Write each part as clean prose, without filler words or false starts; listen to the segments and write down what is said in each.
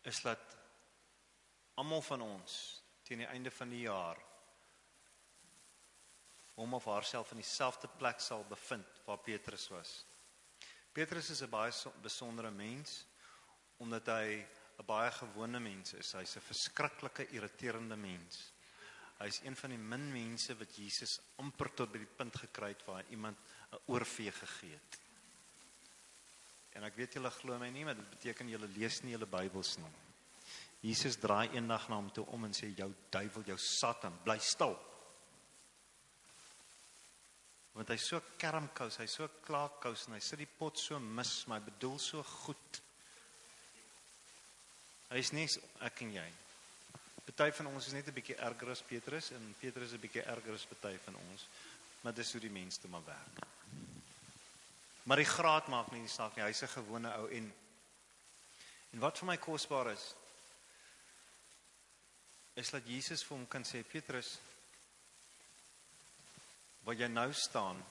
is dat almal van ons teen die einde van die jaar hom of haarself in dieselfde plek sal bevind waar Petrus was. Petrus is 'n baie besondere mens, omdat hy 'n baie gewone mens is. Hy's 'n verskriklike irriterende mens. Hy's een van die min mense wat Jesus amper tot by die punt gekry het waar iemand 'n oorvee gegee het. En ek weet julle glo my nie, maar dit beteken julle lees nie julle Bybels nie. Jesus draai eendag na hom toe om en sê, jou duiwel, jou Satan, bly stil. Want hy's so kermkous, hy's so klaarkous en hy sit die pot so mis, maar hy bedoel so goed. Hy is nie ek en jy. Party van ons is net 'n bietjie erger as Petrus en Petrus is 'n bietjie erger as party van ons, maar dis hoe die mens toe maar werk. Maar die graad maak nie die saak nie, hy's 'n gewone ou en wat vir my kosbaar is dat Jesus vir hom kan sê, Petrus, waar jy nou staan,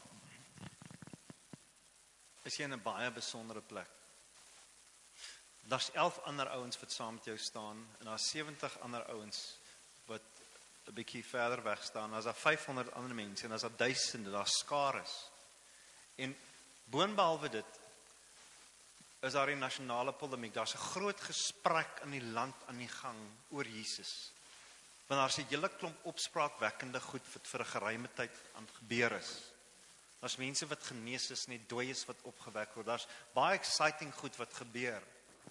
is jy in 'n baie besondere plek. Daar's 11 ander ouens wat saam met jou staan, en daar's 70 ander ouens wat 'n bietjie verder weg staan. Daar's 500 ander mense, en daar's duisende, daar's skares. En boonbehalwe dit, is daar 'n nasionale polemiek. Daar's 'n groot gesprek in die land aan die gang oor Jesus. Want daar's 'n hele klomp opspraakwekkende goed wat vir 'n geruime tyd aan gebeur is. Daar's mense wat genees is, net dooies wat opgewek word. Daar's baie exciting goed wat gebeur.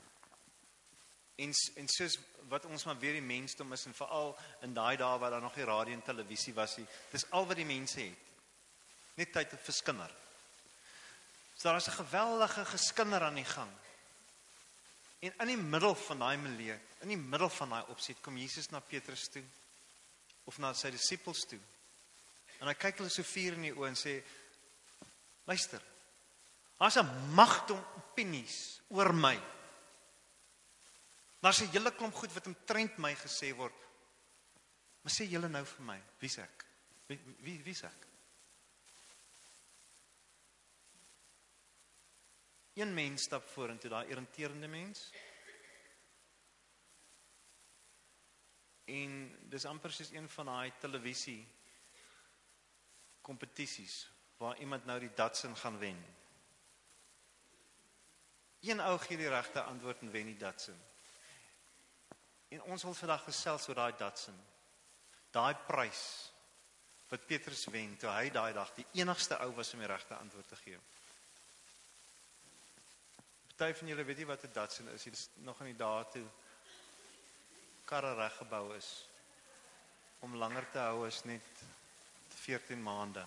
En soos wat ons maar weer die mensdom is, en veral in daai dae waar daar nog nie radio en televisie was nie, dis al wat die mense het. Net tyd vir skinder. So daar is 'n geweldige geskinder aan die gang. En in die middel van daai milieu, in die middel van daai opset, kom Jesus na Petrus toe, of na sy disippels toe. En hy kyk hulle so vuur in die oë en sê, luister, daar's 'n magdom opinies oor my. Daar's 'n hele klomp goed wat omtrent my gesê word. Maar sê julle nou vir my, wie's ek? Wie's ek? Een mens stap vorentoe, daai irriterende mens. En dis amper soos een van daai televisie kompetisies waar iemand nou die Datsun gaan wen. Een ou gee die regte antwoord en wen die Datsun. En ons wil vandag gesels oor daai Datsun. Daai prys wat Petrus wen toe hy daai dag die enigste ou was om die regte antwoord te gee. Party van julle weet nie wat 'n Datsun is. Dit is nog in die dae toe karre reggebou is om langer te hou as net 14 maande.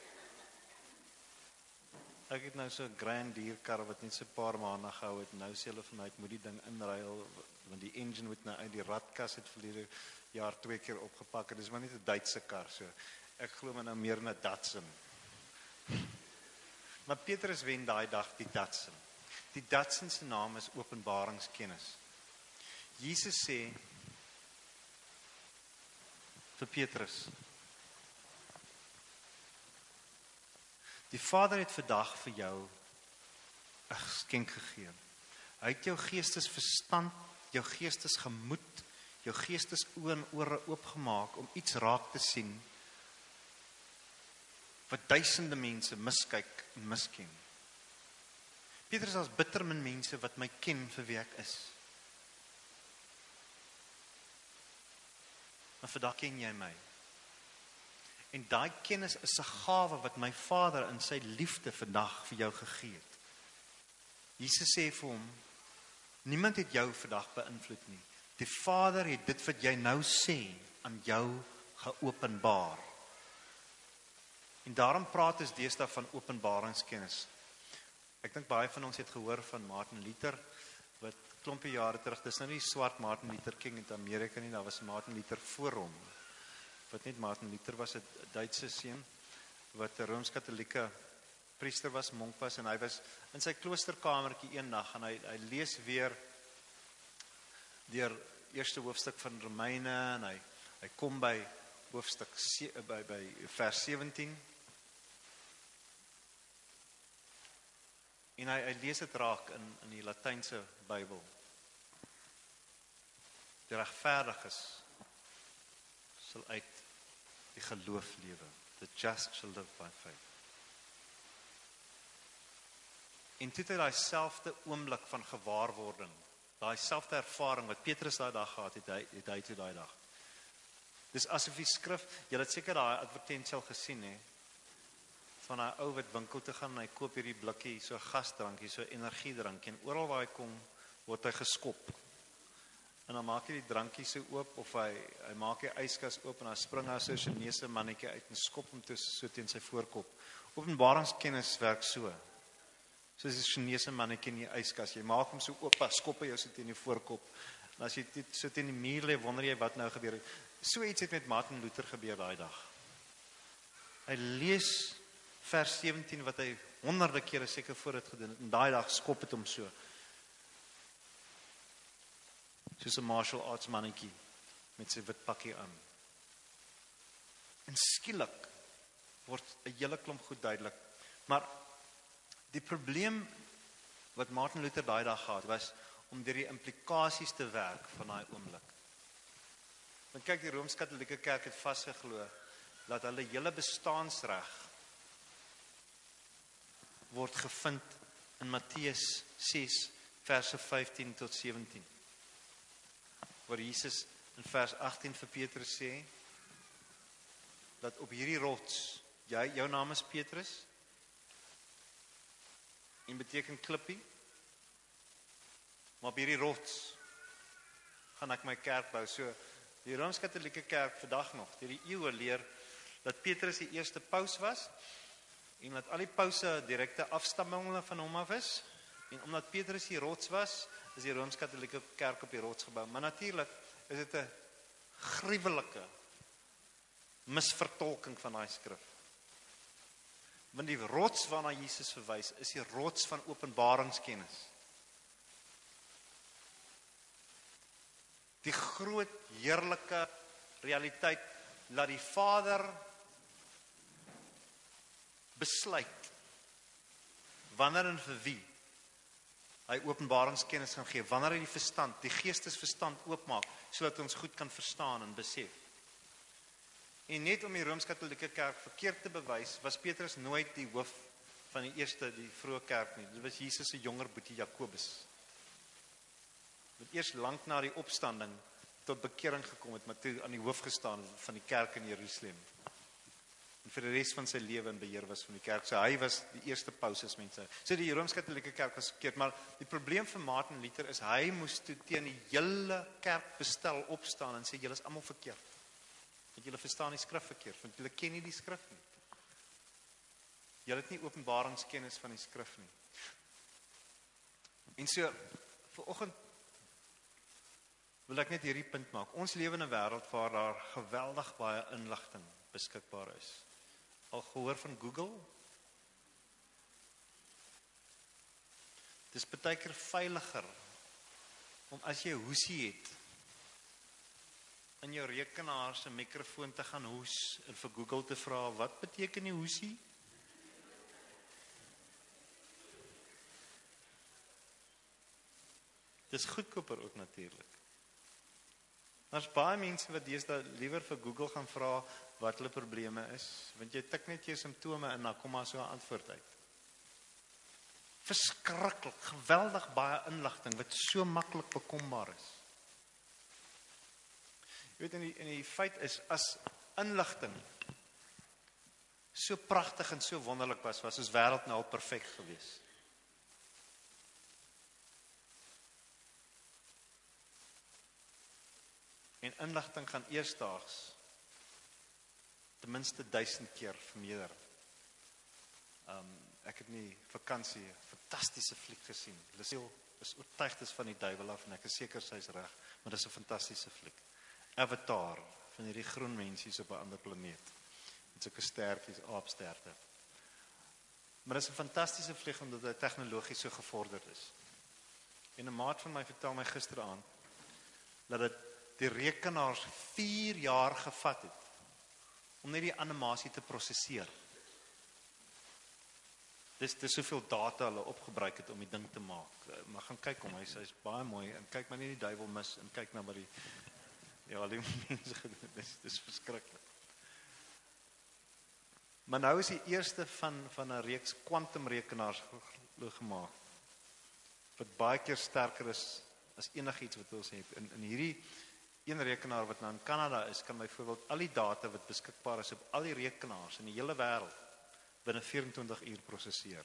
Ek het nou so 'n Grand Deer kar wat net so 'n paar maande gehou het. Nou sê hulle vir my ek moet die ding inruil want die engine moet nou uit die radkas het verlede jaar 2 keer opgepak. Dit is maar net 'n Duitse kar so. Ek glo maar nou meer na Datsun. Maar Petrus wen daai dag die Datsun. Die Datsun se naam is openbaringskennis. Jesus sê vir Petrus, die Vader het vandag vir jou 'n geskenk gegee. Hy het jou geestesverstand, jou geestesgemoed, jou geestesoë en ore oopgemaak om iets raak te sien wat duisende mense miskyk en misken. Petrus, daar's bitter min mense wat my ken vir wie ek is. Maar vandag ken jy my. En daai kennis is 'n gawe wat my Vader in sy liefde vandag vir jou gegee het. Jesus sê vir hom, niemand het jou vandag beïnvloed nie. Die Vader het dit wat jy nou sê aan jou geopenbaar. En daarom praat ons deesdae van openbaringskennis. Ek dink baie van ons het gehoor van Martin Luther, wat klompie jare terug, dis nou nie swart Martin Luther King in Amerika nie, daar was Martin Luther voor hom. Wat net Martin Luther was 'n Duitse seun, wat 'n Rooms-Katolieke priester was, monk was, en hy was in sy kloosterkamertjie eendag, en hy lees weer deur eerste hoofstuk van Romeine, en hy kom by hoofstuk by vers 17, en hy lees dit raak in die Latynse Bybel. Die regverdiges sal uit die geloof lewe. The just shall live by faith. En toe het hy daai selfde oomblik van gewaarwording, daai selfde ervaring wat Petrus daai dag gehad het, het hy toe daai dag. Dis asof die skrif, jy het seker daai advertensie al gesien hè, van 'n ou wat winkel toe gaan en hy koop hierdie blikkie, so gasdrankie, so energiedrankie, en oral waar hy kom, word hy geskop. En dan maak hy die drankie so oop, of hy maak die yskas oop, en dan spring hy so 'n Chinese mannetjie uit, en skop hom toe so teen sy voorkop. Openbaringskennis werk so. Soos 'n Chinese mannetjie in die yskas, jy maak hom so oop, skop hy jou so teen die voorkop, en as jy so teen die muur lê, wonder jy wat nou gebeur het. So iets het met Martin Luther gebeur daai dag. Hy lees vers 17 wat hy honderde kere seker voor het gedoen het, en daai dag skop het hom so. Soos 'n martial arts mannetjie met sy wit pakkie aan. En skielik word 'n hele klomp goed duidelik. Maar die probleem wat Martin Luther daai dag gehad was om deur die implikasies te werk van daai oomblik. Want kyk, die Rooms-Katolieke Kerk het vasgeglo dat hulle hele bestaansreg word gevind in Matteus 6 verse 15 tot 17. Waar Jesus in vers 18 vir Petrus sê dat op hierdie rots, jou naam is Petrus, en beteken klippie, maar op hierdie rots gaan ek my kerk bou. So die Rooms-Katolieke Kerk vandag nog, deur die eeue leer dat Petrus die eerste paus was, en dat al die pause direkte afstammelinge van hom af is, en omdat Petrus die rots was, is die Rooms-Katolieke Kerk op die rots gebou. Maar natuurlik is dit 'n gruwelike misvertolking van daai skrif. Want die rots waarna Jesus verwys, is die rots van openbaringskennis. Die groot, heerlike realiteit, dat die Vader besluit, wanneer en vir wie hy openbaringskennis gaan gee, wanneer hy die verstand, die geestesverstand oopmaak, sodat ons goed kan verstaan en besef. En net om die Rooms-Katolieke Kerk verkeerd te bewys, was Petrus nooit die hoof van die vroeë kerk nie. Dit was Jesus se jonger boetie Jakobus. Wat eers lank na die opstanding tot bekering gekom het, maar toe aan die hoof gestaan van die kerk in Jerusalem. En vir die res van sy lewe in beheer was van die kerk. So hy was die eerste paus as mense. So die Rooms-Katolieke Kerk was verkeerd, maar die probleem vir Martin Luther is, hy moes toe teen die hele kerkbestel opstaan en sê, julle is almal verkeerd. Want julle verstaan die skrif verkeerd, want julle ken nie die skrif nie. Julle het nie openbaringskennis van die skrif nie. En so, vanoggend wil ek net hierdie punt maak. Ons lewe in 'n wêreld waar daar geweldig baie inligting beskikbaar is. Al gehoor van Google? Dis baie keer veiliger om as jy 'n hoesie het, in jou rekenaar se mikrofoon te gaan hoes en vir Google te vra, wat beteken die hoesie? Dis goedkoper ook natuurlik. Daar's baie mense wat deesdae liewer vir Google gaan vra wat hulle probleme is, want jy tik net jou simptome en dan kom maar so 'n antwoord uit. Verskriklik, geweldig baie inligting wat so maklik bekombaar is. Jy weet, en die feit is, as inligting so pragtig en so wonderlik was ons wêreld nou al perfek gewees. En inligting gaan eersdaags ten minste 1000 keer vermeerder. Ek het nie vakansie, 'n fantastiese fliek gesien. Lucille is oortuigd van die duiwel af en ek is seker sy's reg, maar dis 'n fantastiese fliek. Avatar, van hierdie groen mensies op 'n ander planeet. Met sulke stertjies, aapsterte. Maar dis 'n fantastiese fliek omdat hy tegnologies so gevorderd is. En 'n maat van my vertel my gisteraand dat dit die rekenaars 4 jaar gevat het om net die animasie te prosesseer. Dis soveel data hulle opgebruik het om die ding te maak. Maar gaan kyk hom, hy's baie mooi en kyk maar nie die duiwel mis en kyk na wat die die mense gedoen. Dis verskriklik. Maar nou is die eerste van 'n reeks kwantumrekenaars gemaak wat baie keer sterker is as enigiets wat ons het. In hierdie een rekenaar wat nou in Kanada is, kan byvoorbeeld al die data wat beskikbaar is op al die rekenaars in die hele wêreld binne 24 uur prosesseer.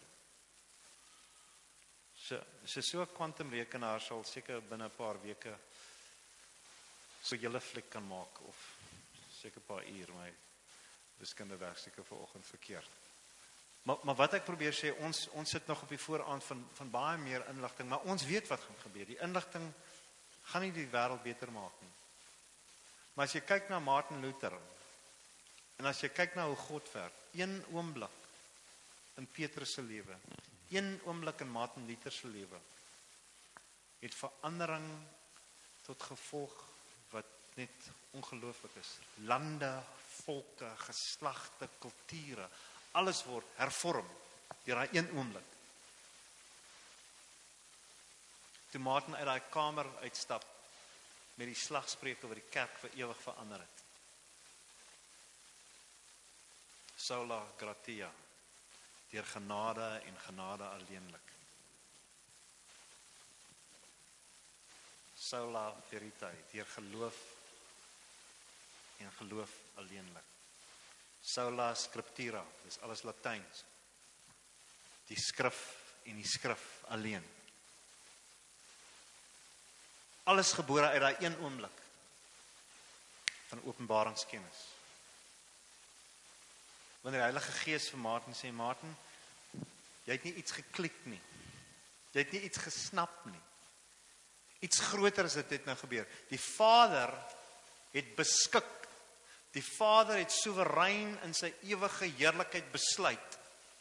So 'n kwantumrekenaar sal seker binne 'n paar weke so 'n hele fliek kan maak of seker 'n paar uur, my wiskunde werk seker vanoggend verkeerd. Maar wat ek probeer sê, ons sit nog op die vooraand van baie meer inligting, maar ons weet wat gaan gebeur. Die inligting gaan nie die wêreld beter maak nie. Maar as jy kyk na Martin Luther en as jy kyk na hoe God werk, een oomblik in Petrus se lewe, een oomblik in Martin Luther se lewe, het verandering tot gevolg wat net ongelooflik is. Lande, volke, geslagte, kulture, alles word hervorm deur daai een oomblik. Toe Martin uit daai kamer uitstap met die slagspreuke wat die kerk vir ewig verander het. Sola gratia, deur genade en genade alleenlik. Sola veritae, deur geloof en geloof alleenlik. Sola scriptura, dis alles Latyns. Die skrif en die skrif alleen. Alles gebore uit daai een oomblik van openbaringskennis. Wanneer die Heilige Gees vir Martin sê, Martin, jy het nie iets geklik nie. Jy het nie iets gesnap nie. Iets groter as dit het nou gebeur. Die Vader het beskik. Die Vader het soewerein in sy ewige heerlikheid besluit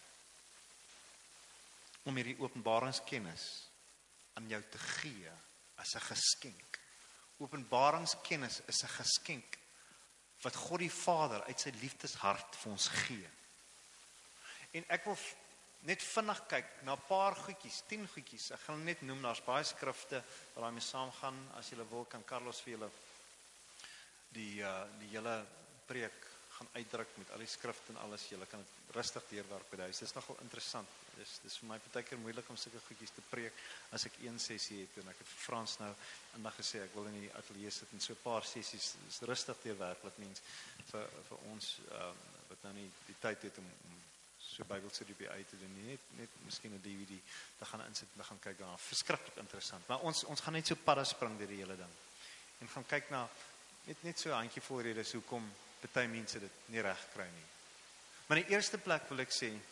om hierdie openbaringskennis aan jou te gee as 'n geskenk. Openbaringskennis is 'n geskenk wat God die Vader uit sy liefdeshart vir ons gee. En ek wil net vinnig kyk na 'n paar goedjies, 10 goedjies. Ek gaan net noem, daar's baie skrifte wat daarmee saamgaan. As julle wil, kan Carlos vir julle die hele preek gaan uitdruk met al die skrifte en alles. Julle kan dit rustig deurwerk by die huis. Dit is nogal interessant. Dis vir my baie keer moeilik om sulke goedjies te preek as ek een sessie het, en ek het vir Frans nou eendag gesê ek wil in die ateljee sit en so 'n paar sessies is rustig deurwerk, wat mens vir ons wat nou nie die tyd het om so Bybelstudie uit te doen, net miskien 'n DVD te gaan insit en gaan kyk daarna. Verskriklik interessant. Maar ons gaan net so padda spring deur die hele ding. En gaan kyk na net so 'n handjievol redes hoekom party mense dit nie reg kry nie. Maar in die eerste plek wil ek sê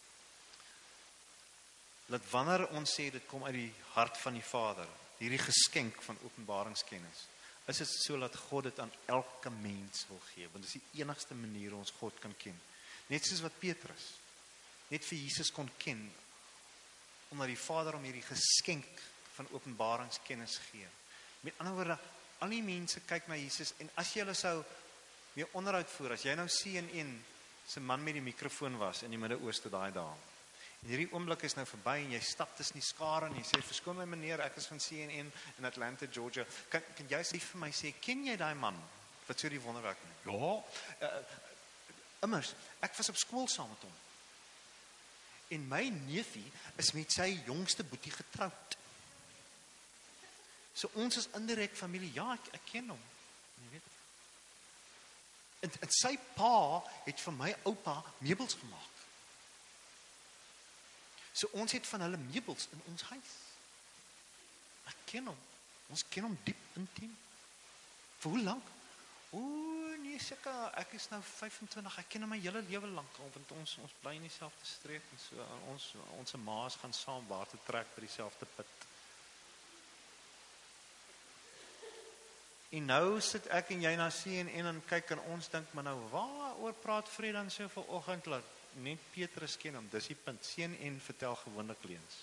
dat wanneer ons sê dit kom uit die hart van die Vader, hierdie geskenk van openbaringskennis, is dit so dat God dit aan elke mens wil gee, want dit is die enigste manier hoe ons God kan ken. Net soos wat Petrus net vir Jesus kon ken, omdat die Vader hom hierdie geskenk van openbaringskennis gee. Met ander woorde, al die mense kyk na Jesus, en as jy hulle sou mee onderhoud voer, as jy nou CNN se man met die mikrofoon was in die Midde-Ooste daai dae, en hierdie oomblik is nou verby en jy stap tussen die skare en jy sê, verskoon my meneer, ek is van CNN in Atlanta, Georgia. Kan jy asseblief vir my sê, ken jy daai man wat so die wonderwerk doen? Ja. Immers, ek was op skool saam met hom. En my neefie is met sy jongste boetie getroud. So ons is indirek familie. Ja, ek ken hom. Jy weet. En sy pa het vir my oupa meubels gemaak. So ons het van hulle meubels in ons huis. Ek ken hom. Ons ken hom diep intiem. Vir hoe lank? Nee, seker, ek is nou 25, ek ken hom my hele lewe lank al, want ons bly in dieselfde streek, en so, ons ma's gaan saam water trek by dieselfde put. En nou sit ek en jy na CNN en kyk en ons dink, maar nou waaroor praat Fred dan so vanoggend, laat net Petrus ken hom, dis die punt. CNN vertel gewoonlik leuns.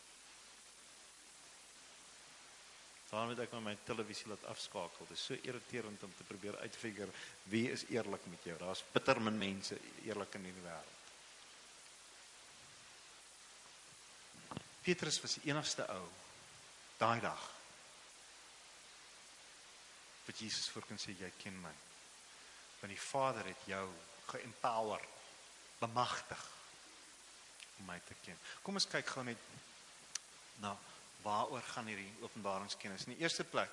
Daarom het ek my televisie laat afskakel. Dit is so irriterend om te probeer uitfigure wie is eerlik met jou. Daar's bitter min mense eerlik in die wêreld. Petrus was die enigste ou, daai dag, wat Jesus voor kon sê, jy ken my. Want die Vader het jou geempower, bemagtig, om my te ken. Kom ons kyk gou net na waaroor gaan hierdie openbaringskennis. In die eerste plek,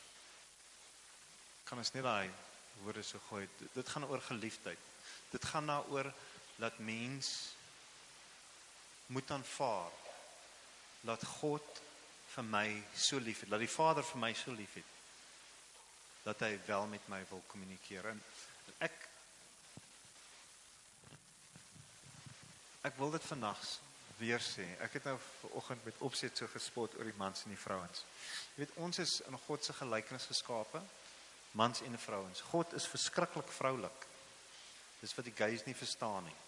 kan ons net daai woorde so gooi, dit gaan oor geliefdheid. Dit gaan daaroor dat mens moet aanvaar, dat God vir my so lief het, dat die Vader vir my so lief het, dat hy wel met my wil kommunikeer. En ek wil dit vannags weer sê. Ek het nou vanoggend met opset so gespot oor die mans en die vrouens. Jy weet, ons is in God se gelykenis geskape, mans en vrouens. God is verskriklik vroulik. Dis wat die gays nie verstaan nie.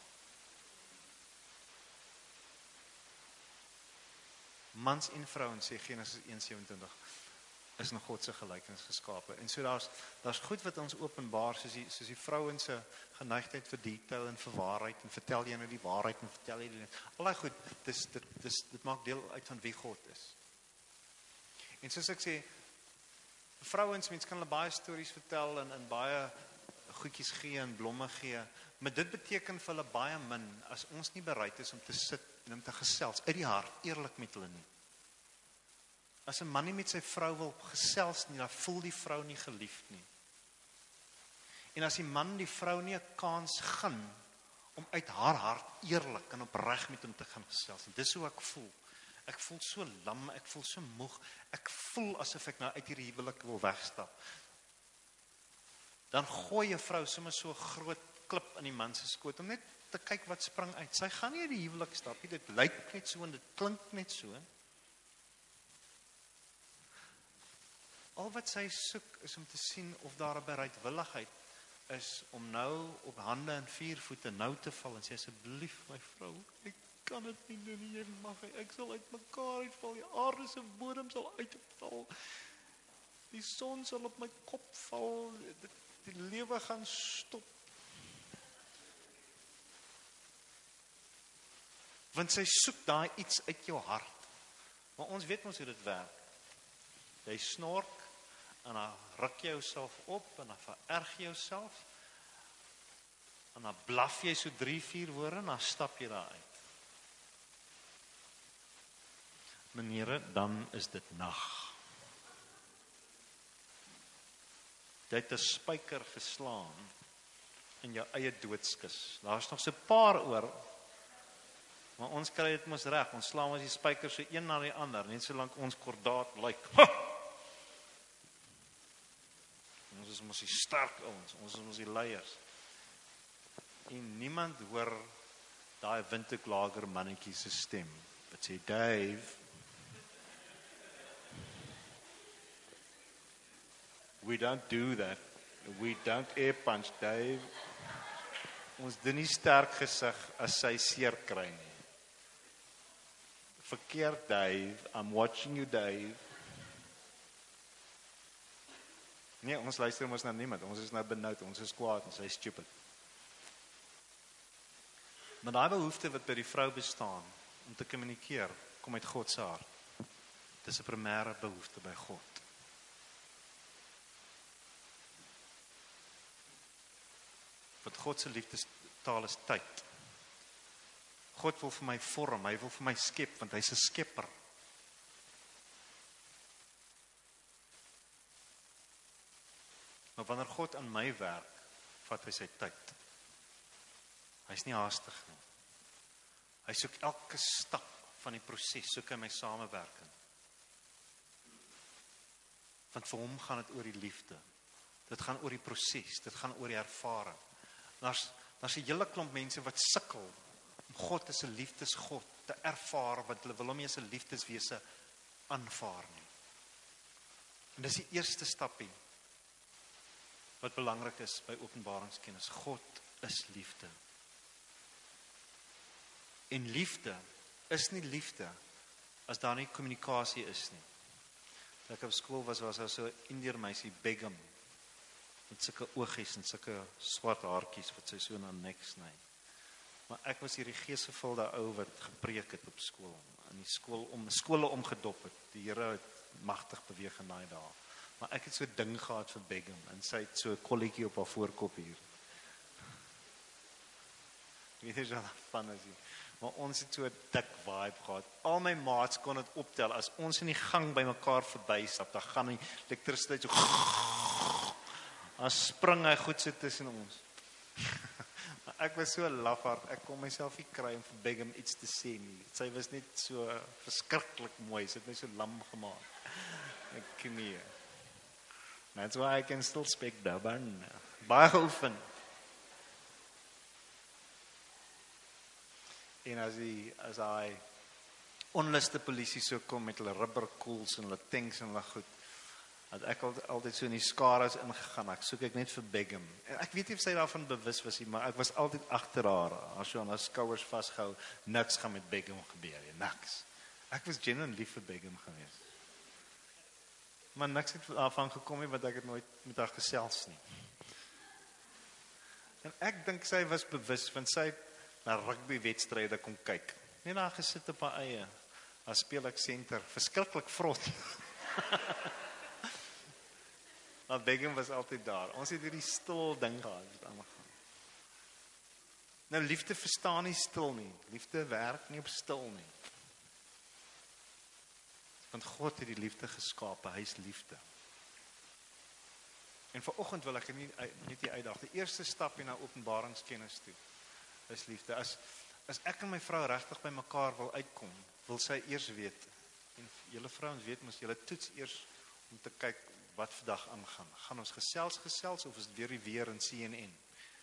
Mans en vrouens, sê Genesis 1:27, is in God se gelykenis geskape. En so daar's goed wat ons openbaar, soos die vrouens se geneigtheid vir detail en vir waarheid, en vertel jy nou die waarheid en vertel jy die allei goed, dit maak deel uit van wie God is. En soos ek sê, vrouens, mens kan hulle baie stories vertel en baie goedjies gee en blomme gee, maar dit beteken vir hulle baie min as ons nie bereid is om te sit en om te gesels uit die hart, eerlik met hulle nie. As 'n man nie met sy vrou wil gesels nie, dan voel die vrou nie geliefd nie. En as die man die vrou nie 'n kans gun om uit haar hart eerlik en opreg met hom te gaan gesels nie, dis hoe ek voel. Ek voel so lam, ek voel so moeg, ek voel asof ek nou uit hierdie huwelik wil wegstap. Dan gooi 'n vrou sommer so 'n groot klip in die man se skoot om net te kyk wat spring uit. Sy gaan nie uit die huwelik stap nie, dit lyk net so en dit klink net so. Al wat sy soek is om te sien of daar 'n bereidwilligheid is om nou op hande en 4 voete nou te val en sê, asseblief my vrou, ek kan dit nie doen nie, ek sal uit mekaar uitval, die aarde se bodem sal uitval, die son sal op my kop val, die lewe gaan stop. Want sy soek daai iets uit jou hart. Maar ons weet mos hoe dit werk. Jy snork en dan ruk jy jouself op en dan vererg jy jouself en dan blaf jy so 3-4 woorde en dan stap jy daar uit. Meneere, dan is dit nag. Jy het 'n spyker geslaan in jou eie doodskus. Daar's nog so 'n paar oor, maar ons kry dit mos reg. Ons slaan ons die spyker so een na die ander, net solank ons kordaat lyk. Ons is mos die sterk ouens, ons is mos die leiers. En niemand hoor daai Winterklager mannetjie se stem. Wat sê, Dave, we don't do that. We don't air punch, Dave. Ons doen nie sterk gesig as sy seer kry nie. Verkeerd, Dave. I'm watching you, Dave. Nee, ons luister mos na niemand. Ons is nou benoud, ons is kwaad, ons is stupid. Maar daai behoefte wat by die vrou bestaan om te kommunikeer, kom uit God se hart. Dis 'n primêre behoefte by God. Want God se liefdestaal is tyd. God wil vir my vorm, hy wil vir my skep, want hy's 'n skepper. Maar wanneer God aan my werk, vat hy sy tyd. Hy's nie haastig nie. Hy soek elke stap van die proses, soek hy my samewerking. Want vir hom gaan dit oor die liefde. Dit gaan oor die proses, dit gaan oor die ervaring. Daar's 'n hele klomp mense wat sukkel om God as 'n liefdesgod te ervaar, want hulle wil hom nie as 'n liefdeswese aanvaar nie. En dis die eerste stappie wat belangrik is by openbaringskennis. God is liefde. En liefde is nie liefde as daar nie kommunikasie is nie. Toe ek op skool was daar so 'n Indiër meisie, Begum, met sulke oogies en sulke swart haartjies wat sy so na nek sny. Maar ek was hierdie geesgevulde ou wat gepreek het op skool. in die skole omgedop het. Die Here het magtig beweeg in daai dae. Maar ek het so 'n ding gehad vir Begum en sy het so 'n kolletjie op haar voorkop hier. Weet jy wat van is nie? Maar ons het so 'n dik vibe gehad. Al my maats kon dit optel. As ons in die gang by mekaar verbystap, dan gaan die elektrisiteit so dan spring hy goed so tussen ons. Maar ek was so 'n lafaard, ek kon myself nie kry om vir Begum iets te sê nie. Sy was net so verskriklik mooi, sy het my so lam gemaak. Ek nie. That's why I can still speak Durban. Baie geoefen. En as hy onluste polisie so kom met hulle rubberkoels en hulle tanks en hulle goed, het ek altyd so in die skares ingegaan. Ek soek net vir Begum. En ek weet nie of sy daarvan bewus was nie, maar ek was altyd agter haar, so aan haar skouers vasgehou. Niks gaan met Begum gebeur nie, niks. Ek was genuine lief vir Begum geweest. Maar niks het daarvan gekom nie, want ek het nooit met haar gesels nie. En ek dink sy was bewus, want sy na rugbywedstryde kom kyk. Net daar gesit op haar eie. Daar speel ek senter, verskriklik vrot. Maar Begum was altyd daar. Ons het hierdie stil ding gehad wat aangaan. Nou liefde verstaan nie stil nie. Liefde werk nie op stil nie. Want God het die liefde geskape, hy is liefde. En vanoggend wil ek net die uitdaag. Die eerste stap na openbaringskennis toe is liefde. As ek en my vrou regtig by mekaar wil uitkom, wil sy eers weet. En julle vrouens weet mos, julle toets eers om te kyk wat vandag aangaan. Gaan ons gesels of is dit weer die weer in CNN?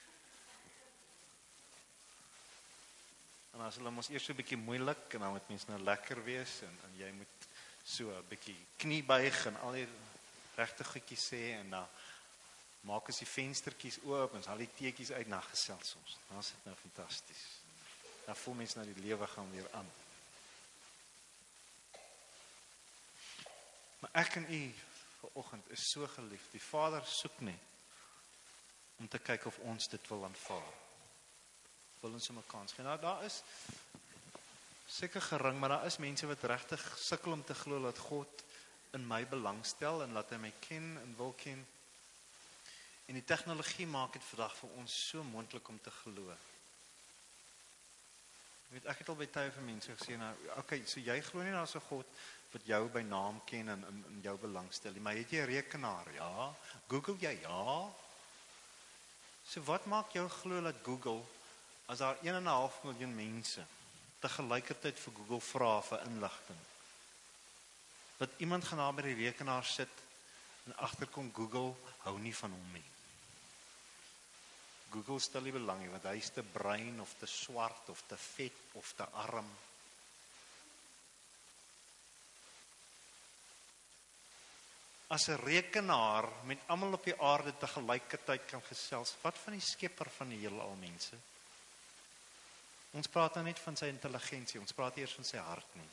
En as hulle mos eers so 'n bietjie moeilik en dan moet mens nou lekker wees en jy moet so 'n bietjie knie buig en al die regte goedjies sê en dan maak as die venstertjies oop en al die teetjies uit na gesels ons. Dan is dit nou fantasties. Dan voel mens nou die lewe gaan weer aan. Maar ek en u vanoggend is so geliefd. Die Vader soek net om te kyk of ons dit wil aanvaar. Wil ons hom 'n kans gee. Nou daar is seker gering, maar daar is mense wat regtig sukkel om te glo dat God in my belangstel en laat hy my ken en wil ken. En die tegnologie maak dit vandag vir ons so moontlik om te glo. Ek het al by tye vir mense gesê, nou, okay, so jy glo nie daar's 'n God wat jou by naam ken en in jou belangstel nie, maar het jy 'n rekenaar? Ja. Google jy? Ja. So wat maak jou glo dat Google, as daar 1,5 miljoen mense tegelykertyd vir Google vra vir inligting, dat iemand gaan daar by die rekenaar sit en agterkom Google hou nie van hom nie. Google stel nie belang nie, want hy is te bruin of te swart of te vet of te arm. As 'n rekenaar met almal op die aarde tegelykertyd kan gesels, wat van die skepper van die heelal, mense? Ons praat nou net van sy intelligensie, ons praat eers van sy hart nie.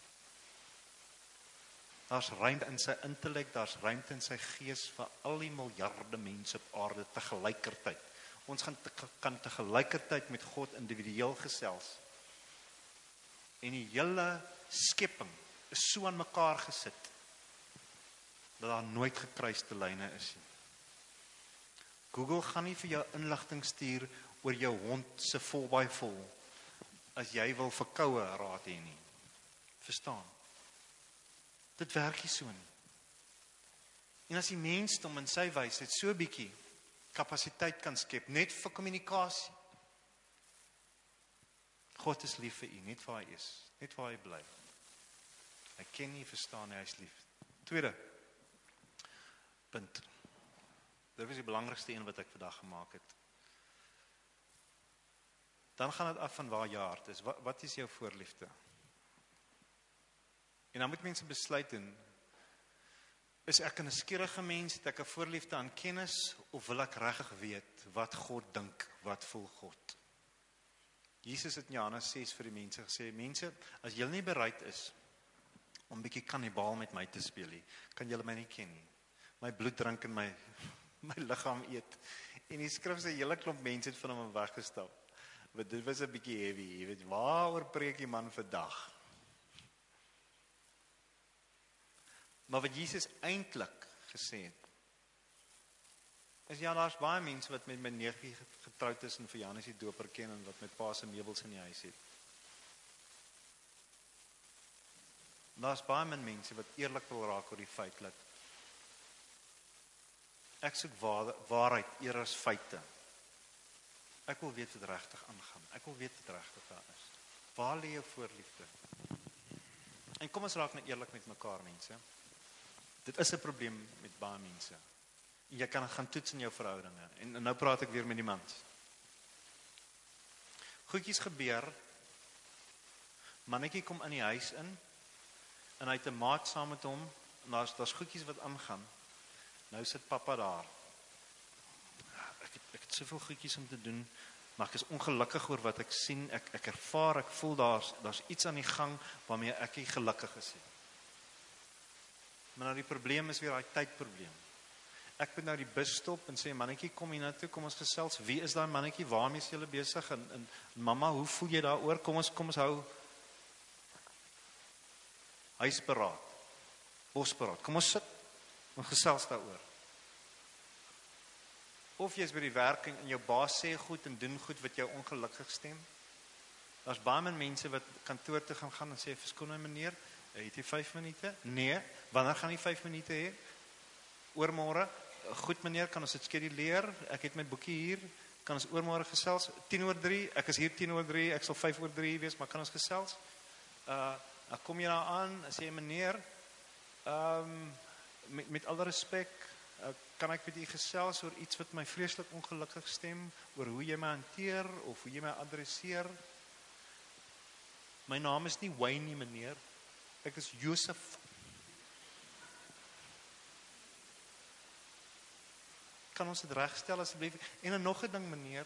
Daar's ruimte in sy intellek, daar's ruimte in sy gees vir al die miljarde mense op aarde tegelykertyd. Ons kan tegelykertyd met God individueel gesels. En die hele skepping is so aan mekaar gesit dat daar nooit gekruiste lyne is nie. Google gaan nie vir jou inligting stuur oor jou hond se 4x4 as jy wil vir koue raad hê nie. Verstaan? Dit werk nie so nie. En as die mensdom in sy wysheid so 'n bietjie kapasiteit kan skep, net vir kommunikasie. God is lief vir u, net waar hy is, net waar hy bly. Hy ken nie, verstaan nie, hy is lief. Tweede punt. Dit is die belangrikste een wat ek vandag gemaak het. Dan gaan dit af van waar jou hart is. Wat is jou voorliefde? En dan moet mense besluit en is ek 'n nuuskierige mens, het ek 'n voorliefde aan kennis, of wil ek regtig weet wat God dink, wat voel God? Jesus het in Johannes 6 vir die mense gesê, mense, as julle nie bereid is om 'n bietjie kannibaal met my te speel nie, kan julle my nie ken nie. My bloed drink en my liggaam eet. En die skrif sê, hele klomp mense het van hom weggestap. Maar dit was 'n bietjie heavy, jy weet, waaroor preek die man vandag? Maar wat Jesus eintlik gesê het, is ja, daar's baie mense wat met my neefie getroud is en vir Janus die doper ken en wat met pa se meubels in die huis het. Daar's baie min mense wat eerlik wil raak oor die feit dat ek soek waarheid eer as feite. Ek wil weet wat regtig aangaan. Ek wil weet wat regtig daar is. Waar lê jou voorliefde? En kom ons raak nou eerlik met mekaar, mense. Dit is 'n probleem met baie mense. En jy kan gaan toets in jou verhoudinge. En nou praat ek weer met die mans. Goedjies gebeur. Mannetjie kom in die huis in en hy het 'n maat saam met hom en daar's goedjies wat aangaan. Nou sit pappa daar. Ek het soveel goedjies om te doen, maar ek is ongelukkig oor wat ek sien. Ek ervaar, ek voel daar's iets aan die gang waarmee ek nie gelukkig is nie. Maar nou die probleem is weer daai tydprobleem. Ek moet nou die bus stop en sê, mannetjie, kom hier na toe, kom ons gesels. Wie is daai mannetjie? Waarmee is julle besig? En mamma, hoe voel jy daaroor? Kom ons hou huisberaad, bosberaad. Kom ons sit en gesels daaroor. Of jy is by die werk en jou baas sê goed en doen goed wat jou ongelukkig stem. Daar's baie min mense wat kantoor toe gaan en sê, verskoon my meneer, het jy 5 minute? Nee, wanneer gaan jy 5 minute hê? Oormôre? Goed meneer, kan ons dit skeduleer? Ek het my boekie hier, kan ons oormôre gesels? 2:50, ek is hier 2:50, ek sal 2:55 wees, maar kan ons gesels? Dan kom jy daar aan, en sê meneer, met alle respek, kan ek met u gesels oor iets wat my vreeslik ongelukkig stem, oor hoe jy my hanteer, of hoe jy my adresseer? My naam is nie Wayne nie, meneer. Ek is Josef. Kan ons dit regstel asseblief? En nog 'n ding, meneer.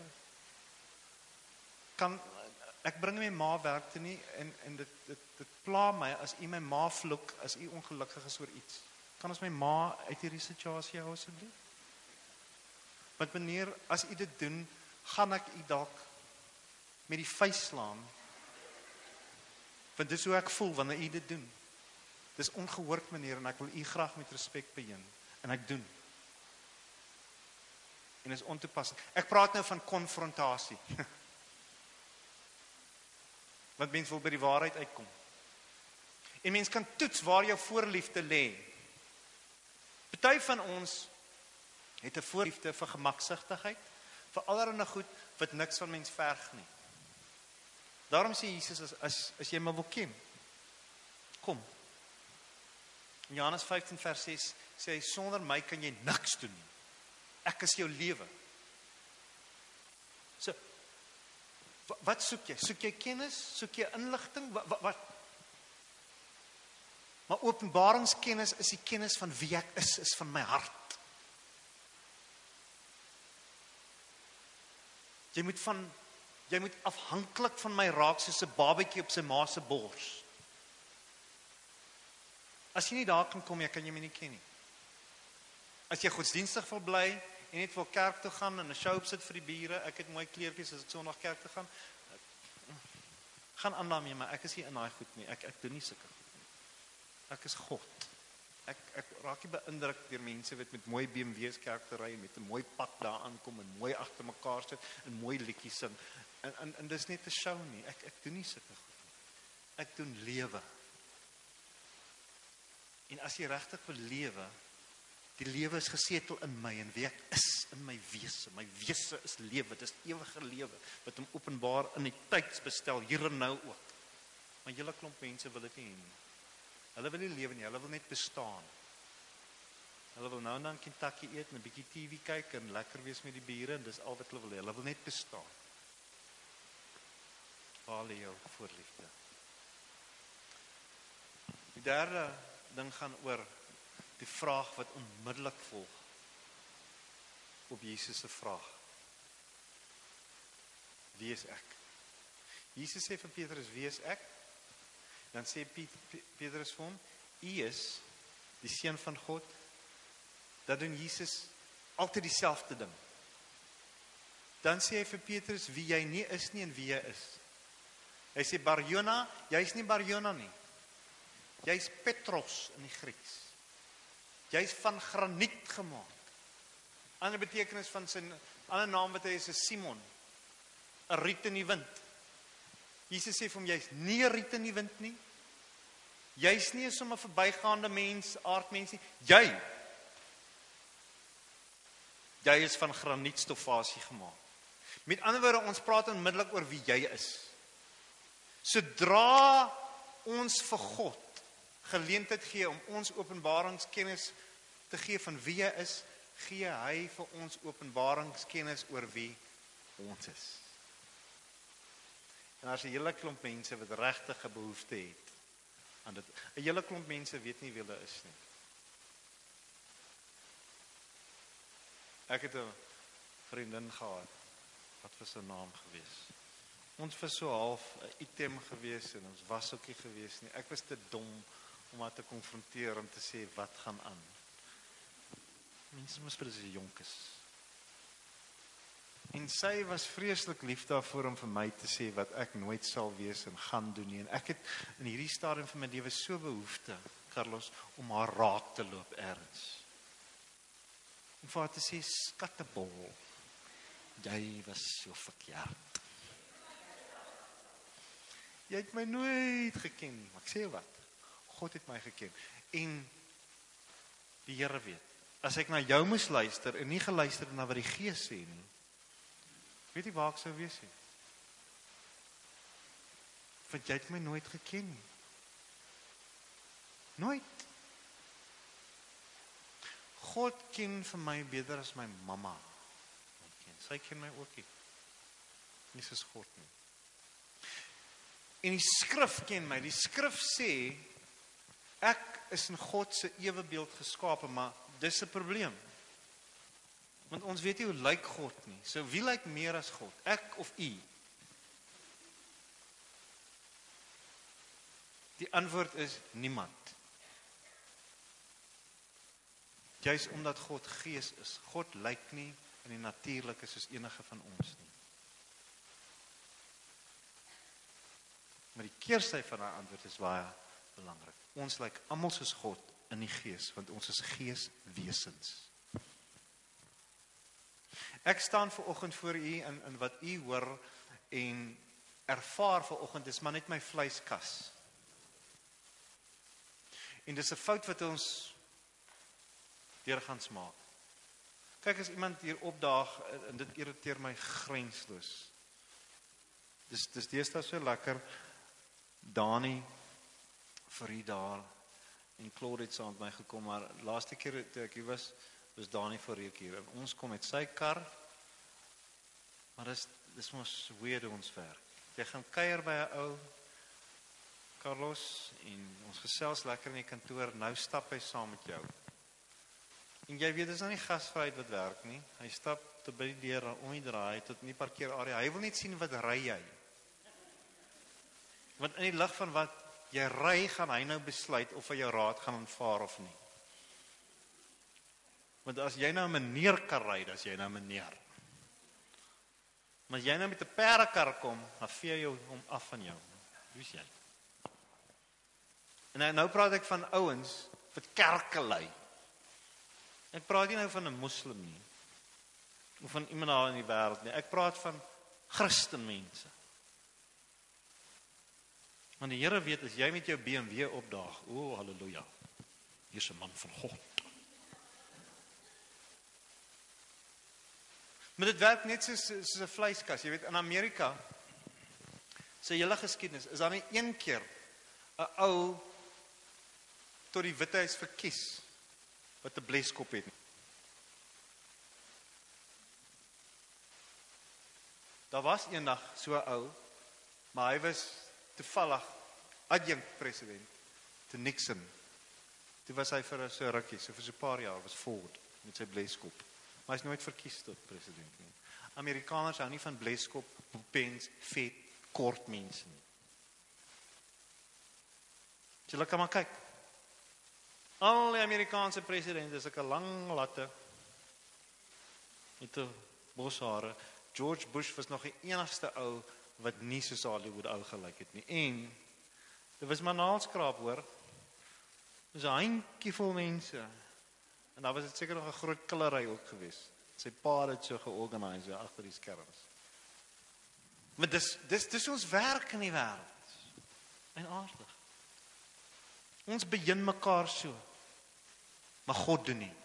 Ek bring my ma werk toe nie en dit pla my as u my ma vloek as u ongelukkig is oor iets. Kan ons my ma uit hierdie situasie hou asseblief? Want meneer, as u dit doen, gaan ek u dalk met die vuis slaan. Want dis hoe ek voel wanneer u dit doen. Dis ongehoord, meneer, en ek wil u graag met respek beheer. En ek doen. En is ontoepassend. Ek praat nou van konfrontasie. Want mens wil by die waarheid uitkom. En mens kan toets waar jou voorliefde lê. Party van ons het 'n voorliefde vir gemaksigtigheid, vir allerlei goed wat niks van mens verg nie. Daarom sê Jesus, as jy my wil ken, kom. In Johannes 15 vers 6 sê hy, sonder my kan jy niks doen nie. Ek is jou lewe. So, wat soek jy? Soek jy kennis? Soek jy inligting? Wat? Maar openbaringskennis is die kennis van wie ek is van my hart. Jy moet afhanklik van my raak soos 'n babatjie op sy ma se bors. As jy nie daar kan kom, kan jy my nie ken nie. As jy godsdienstig wil bly en net wil kerk toe gaan en 'n show opsit vir die bure, ek het mooi kleertjies as ek Sondag kerk toe gaan. Gaan aan daarmee, maar ek is nie in daai goed nie. Ek doen nie sulke goed nie. Ek is God. Ek raak nie beïndruk deur mense wat met mooi BMW's kerk te ry en met 'n mooi pak daar aankom en mooi agter mekaar sit en mooi liedjies sing. En dis net 'n show nie. Ek doen nie sulke goed nie. Ek doen lewe. En as jy regtig wil lewe, die lewe is gesetel in my en wie ek is, in my wese. My wese is lewe, dis ewige lewe, wat hom openbaar in die tydsbestel, hier en nou ook. Maar julle klomp mense wil dit nie hê nie. Hulle wil nie lewe nie, hulle wil net bestaan. Hulle wil nou en dan Kentucky eet en 'n bietjie TV kyk en lekker wees met die bure en dis al wat hulle wil hê. Hulle wil net bestaan. Waar lê jou voorliefde? Die derde ding gaan oor die vraag wat onmiddellik volg op Jesus se vraag. Wie is ek? Jesus sê vir Petrus, wie is ek? Dan sê Petrus vir hom, U is die seun van God. Dat doen Jesus altyd dieselfde ding. Dan sê hy vir Petrus wie jy nie is nie en wie jy is. Hy sê Barjona, jy's nie Barjona nie. Jy's Petros in die Grieks. Jy's van graniet gemaak. Ander betekenis van sy ander naam wat hy is Simon. 'n riet in die wind. Jesus sê vir hom, jy's nie 'n riet in die wind nie. Jy's nie sommer 'n verbygaande mens, aardmens nie. Jy is van granietstofasie gemaak. Met ander woorde, ons praat onmiddellik oor wie jy is. Sodra ons vir God geleentheid gee om ons openbaringskennis te gee van wie hy is, gee hy vir ons openbaringskennis oor wie ons is. En as 'n hele klomp mense wat regtig 'n behoefte het aan dit. 'n hele klomp mense weet nie wie hulle is nie. Ek het 'n vriendin gehad. Wat was sy naam gewees? Ons was so half 'n item gewees en ons was ook nie gewees nie. Ek was te dom om haar te konfronteer en te sê wat gaan aan. Mense moes vir sy jonk is. En sy was vreeslik lief daarvoor om vir my te sê wat ek nooit sal wees en gaan doen nie. En ek het in hierdie stadium van my lewe so behoefte, Carlos, om haar raak te loop ergens. Om vir haar te sê, skattebol, jy was so verkeerd. Jy het my nooit geken nie, maar ek sê wat, God het my geken. En die Here weet, as ek na jou moes luister en nie geluister na wat die Gees sê nie, weet jy waar ek sou wees nie? Want jy het my nooit geken nie. Nooit. God ken vir my beter as my mamma. Sy ken my ook nie. Nie soos God nie. En die skrif ken my. Die skrif sê, ek is in God se ewebeeld geskape, maar dis 'n probleem. Want ons weet nie hoe lyk God nie. So wie lyk meer as God? Ek of u? Die antwoord is niemand. Juist omdat God Gees is. God lyk nie in die natuurlike soos enige van ons nie. Maar die keersy van daai antwoord is baie belangrik. Ons lyk almal soos God in die Gees, want ons is geeswesens. Ek staan vanoggend voor u in wat u hoor en ervaar vanoggend is maar net my vleiskas. En dis 'n fout wat ons deurgaans maak. Kyk, as iemand hier opdaag en dit irriteer my grensloos. Dis deesdae so lekker Dani vir u daar en Claude het saam met my gekom, maar laaste keer toe ek hier was Dani vir hier en ons kom met sy kar. Maar dis mos weird ons werk. Jy gaan kuier by 'n ou Carlos en ons gesels lekker in die kantoor, nou stap hy saam met jou. En jy weet, dis nou nie gasvryheid wat werk nie. Hy stap tot by die deur, om die draai, tot in die parkeerarea. Hy wil net sien wat ry jy. Want in die lig van wat jy ry, gaan hy nou besluit of hy jou raad gaan aanvaar of nie. Want as jy nou 'n meneer kan ry, dan is jy nou meneer. Maar as jy nou met 'n perdekar kom, dan vee jy hom af van jou. Wie is jy? En nou praat ek van ouens wat kerke lei. Ek praat nie nou van 'n moslim nie. Of van iemand daar in die wêreld nie. Ek praat van Christenmense. Want die Here weet, as jy met jou BMW opdaag, o, halleluja, hier is 'n man van God. Maar dit werk net soos 'n vleiskas. Jy weet, in Amerika, sy hele geskiedenis, is daar nie een keer 'n ou tot die Withuis verkies, wat 'n bleskop het. Daar was eendag so 'n ou, maar hy was toevallig adjunkt president te Nixon. Toe was hy vir so 'n rukkie, so vir so 'n paar jaar was Ford met sy bleskop. Maar hy is nooit verkies tot president nie. Amerikaners hou nie van bleskop, pens, vet, kort mense nie. Jy kan maar kyk. Al die Amerikaanse presidente is 'n lang latte met 'n boshare. George Bush was nog die enigste ou wat nie soos Hollywood ou gelyk het nie. En dit was maar naalskraap, hoor. Dis 'n handjie vol mense En daar was dit seker nog 'n groot killery ook gewees. Sy pa het so georganiseer agter die skerms. Maar dis ons werk in die wêreld. En aardig. Ons begin mekaar so. Maar God doen nie.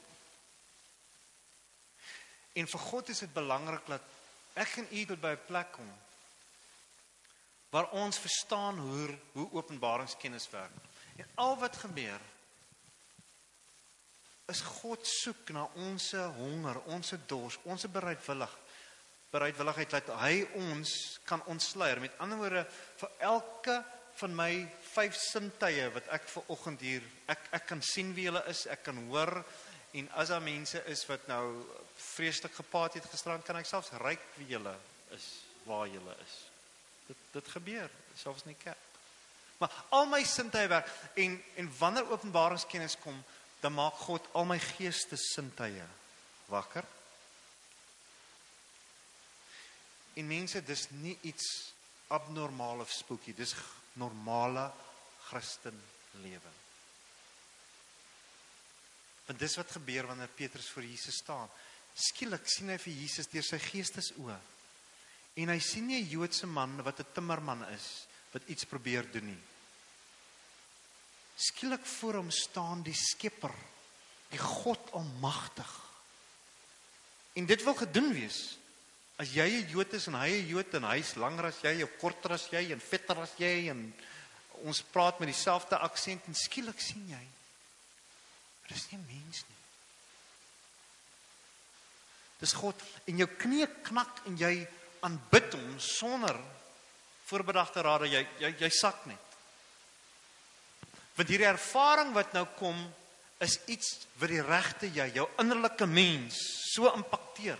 En vir God is dit belangrik dat ek en u tot by 'n plek kom waar ons verstaan hoe openbaringskennis werk. En al wat gebeur is God soek na ons honger, ons dors, ons bereidwilligheid dat hy ons kan ontsluier. Met ander woorde, vir elke van my 5 sintuie wat ek vanoggend hier, ek kan sien wie julle is, ek kan hoor, en as daar mense is wat nou vreeslik gepaard het gisterand, kan ek selfs ruik wie julle is, waar julle is. Dit gebeur, selfs in die kerk. Maar al my sintuie werk, en wanneer openbaringskennis kom, dan maak God al my geestessintuie wakker. En mense, dis nie iets abnormaal of spooky, dis normale Christenlewe. Want dis wat gebeur wanneer Petrus voor Jesus staan. Skielik sien hy vir Jesus deur sy geestesoë. En hy sien nie 'n Joodse man wat 'n timmerman is, wat iets probeer doen nie. Skielik voor hom staan die Skepper, die God Almagtig. En dit wil gedoen wees. As jy 'n Jood is en hy 'n Jood en hy's langer as jy, of korter as jy, en vetter as jy, en ons praat met dieselfde aksent, en skielik sien jy, maar dis nie 'n mens nie. Dis God, en jou knie knak en jy aanbid hom sonder voorbedagte rade, jy sak net. Want hierdie ervaring wat nou kom, is iets wat die regte jy, jou innerlike mens, so impakteer.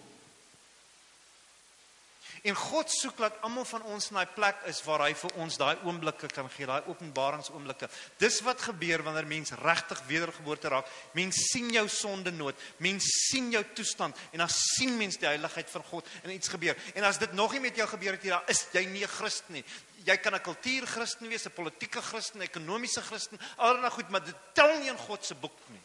En God soek dat almal van ons in daai plek is waar hy vir ons daai oomblikke kan gee, daai openbaringsoomblikke. Dis wat gebeur wanneer mens regtig wedergeboorte raak. Mens sien jou sondenood, mens sien jou toestand, en dan sien mens die heiligheid van God en iets gebeur. En as dit nog nie met jou gebeur het hier, dan is jy nie 'n Christen nie. Jy kan 'n kultuurchristen wees, 'n politieke Christen, 'n ekonomiese Christen, allerlei goed, maar dit tel nie in God se boek nie.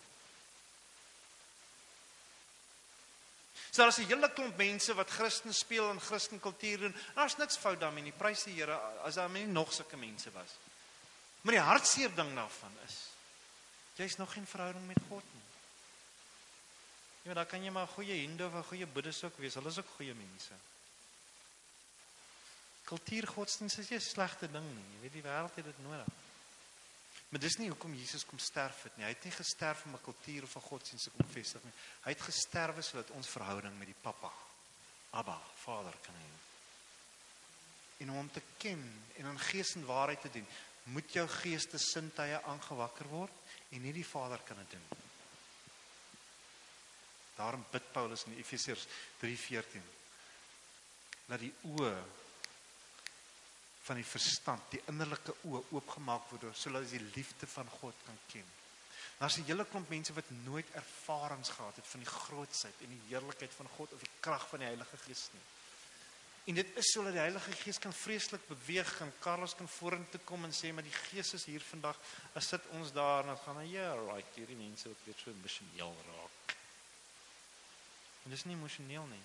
So daar is 'n hele klomp mense wat Christen speel en Christen kultuur doen. Daar's niks fout daarmee nie. Prys die Here as daar nie nog sulke mense was. Maar die hartseer ding daarvan is, jy's nog geen verhouding met God nie. Ja, daar kan jy maar 'n goeie Hindu of 'n goeie Boeddhist ook wees. Hulle is ook goeie mense. Kultuurgodsdienst is nie 'n slegte ding nie. Jy weet, die wêreld het dit nodig. Maar dis nie hoekom Jesus kom sterf het nie. Hy het nie gesterf om 'n kultuur of 'n godsdienst te kom vestig nie. Hy het gesterf sodat ons verhouding met die Papa, Abba, Vader kan hê. En om hom te ken en in gees en waarheid te dien, moet jou geestessintuie aangewakker word en nie die Vader kan dit doen. Daarom bid Paulus in Efesiërs 3:14 dat die oë van die verstand, die innerlike oë oopgemaak word, sodat jy die liefde van God kan ken. Daar's 'n hele klomp mense wat nooit ervarings gehad het van die grootsheid en die heerlikheid van God of die krag van die Heilige Gees nie. En dit is sodat die Heilige Gees kan vreeslik beweeg en Carlos kan vorentoe kom en sê, maar die Gees is hier vandag, as sit ons daar en dan gaan right, hierdie mense wat weer so emosioneel raak. En dis nie emosioneel nie.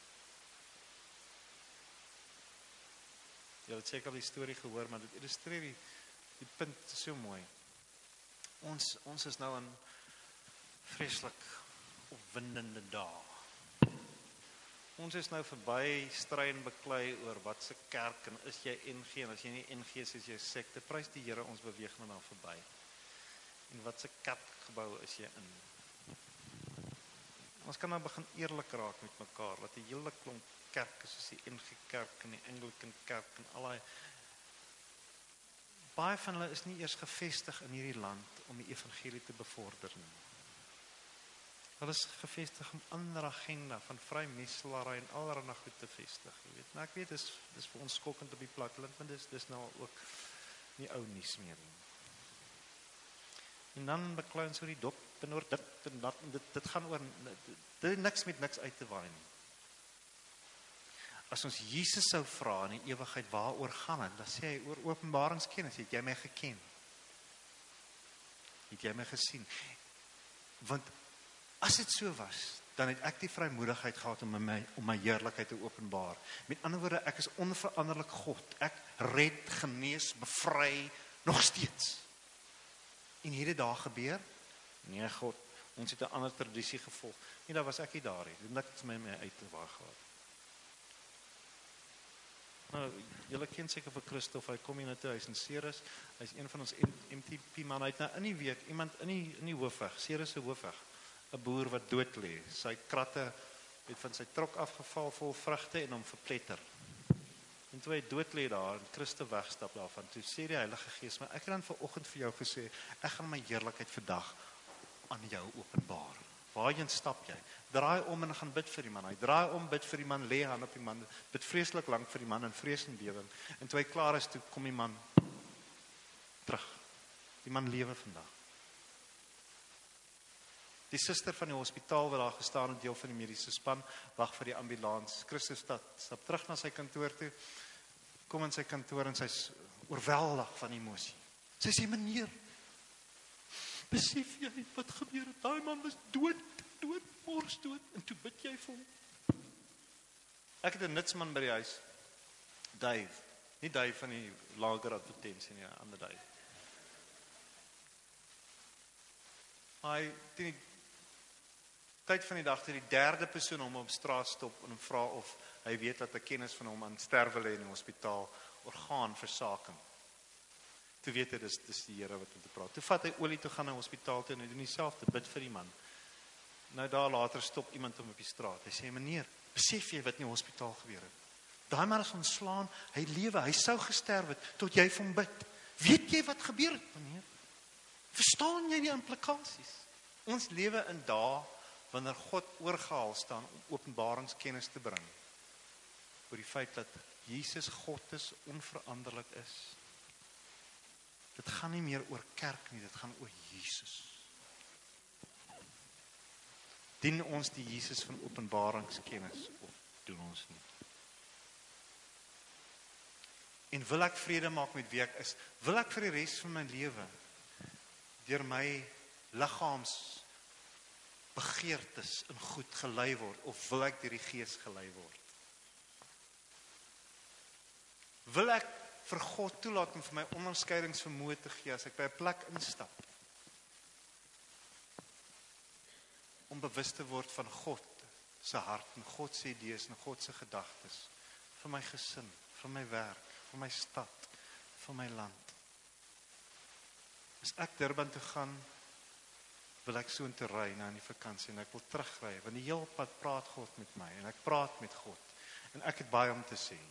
Jy het seker al die storie gehoor, maar dit illustreer die punt so mooi. Ons is nou in vreeslik opwindende dae. Ons is nou verby stry en beklei oor wat se kerk en is jy NG en as jy nie NG is jy sekte. Prys die Here, ons beweeg nou daar verby. En wat se kerkgebou is jy in? Ons kan nou begin eerlik raak met mekaar, dat die hele klomp kerke soos die NG Kerk en die Anglican Kerk en allei, baie van hulle is nie eers gevestig in hierdie land om die evangelie te bevorder nie. Hulle is gevestig om ander agenda van vrymesselary en allerlei goed te vestig, jy weet. Nou ek weet dis vir ons skokkend op die platteland, maar dis nou ook nie ou nuus meer nie. En dan beklei ons oor die dop en oor dit en dat en dit gaan oor dit niks met niks uit te waai nie. As ons Jesus sou vra in die ewigheid waaroor gaan dit, dan sê hy oor openbaringskennis, het jy my geken? Het jy my gesien? Want As dit so was, dan het ek die vrymoedigheid gehad om my heerlikheid te openbaar. Met ander woorde, ek is onveranderlik God. Ek red, genees, bevry, nog steeds. En het dit daar gebeur? Nee, God, ons het 'n ander tradisie gevolg. Nee, daar was ek nie daar nie. Dit niks my uit te waag gehad. Nou, julle ken seker vir Christof, hy kom hier na toe, hy's in Ceres, hy's een van ons MTP man, hy het nou in die week, iemand in die hoofweg, Ceres se hoofweg, 'n boer wat dood lê, sy kratte het van sy trok afgeval vol vrugte en hom verpletter. En toe hy dood lê daar, en Christof wegstap daarvan, toe sê die Heilige Gees, maar ek het dan vanoggend vir jou gesê, ek gaan my heerlikheid vandag aan jou openbaar. Waarheen stap jy? Draai om en gaan bid vir die man. Hy draai om, bid vir die man, lê hand op die man, bid vreeslik lank vir die man in vrees en bewering. En toe hy klaar is, toe kom die man terug. Die man lewe vandag. Die suster van die hospitaal wat daar gestaan het, deel van die mediese span, wag vir die ambulans. Christof stap terug na sy kantoor toe, kom in sy kantoor en sy's oorweldig van emosie. Sy sê, meneer, besef jy wat gebeur het? Daai man was dood, morsdood, en toe bid jy vir hom. Ek het 'n nutsman by die huis, Dave, nie Dave van die lager advertensie nie, ander Dave. Hy, teen die tyd van die dag, toe die derde persoon hom op straat stop en hom vra of hy weet dat 'n kennis van hom aan sterwe lê in die hospitaal, orgaanversaking. Toe weet hy, dis die Here wat met hom praat. Toe vat hy olie toe gaan na die hospitaal toe en hy doen dieselfde, bid vir die man. Nou daar later stop iemand hom op die straat. Hy sê, meneer, besef jy wat in die hospitaal gebeur het? Daai man is ontslaan, hy lewe, hy sou gesterf het, tot jy vir hom bid. Weet jy wat gebeur het, meneer? Verstaan jy die implikasies? Ons lewe in dae wanneer God oorgehaal staan om openbaringskennis te bring oor die feit dat Jesus God is, onveranderlik is. Dit gaan nie meer oor kerk nie, dit gaan oor Jesus. Dien ons die Jesus van openbaringskennis of doen ons nie? En wil ek vrede maak met wie ek is? Wil ek vir die res van my lewe deur my liggaams begeertes in goed gelei word, of wil ek deur die Gees gelei word? Wil ek vir God toelaat om vir my onderskeidingsvermoë te gee as ek by 'n plek instap? Om bewus te word van God se hart en God se idees en God se gedagtes vir my gesin, vir my werk, vir my stad, vir my land. As ek Durban toe gaan, wil ek so intoe ry na in die vakansie en ek wil terugry, want die heel pad praat God met my en ek praat met God en ek het baie om te sê.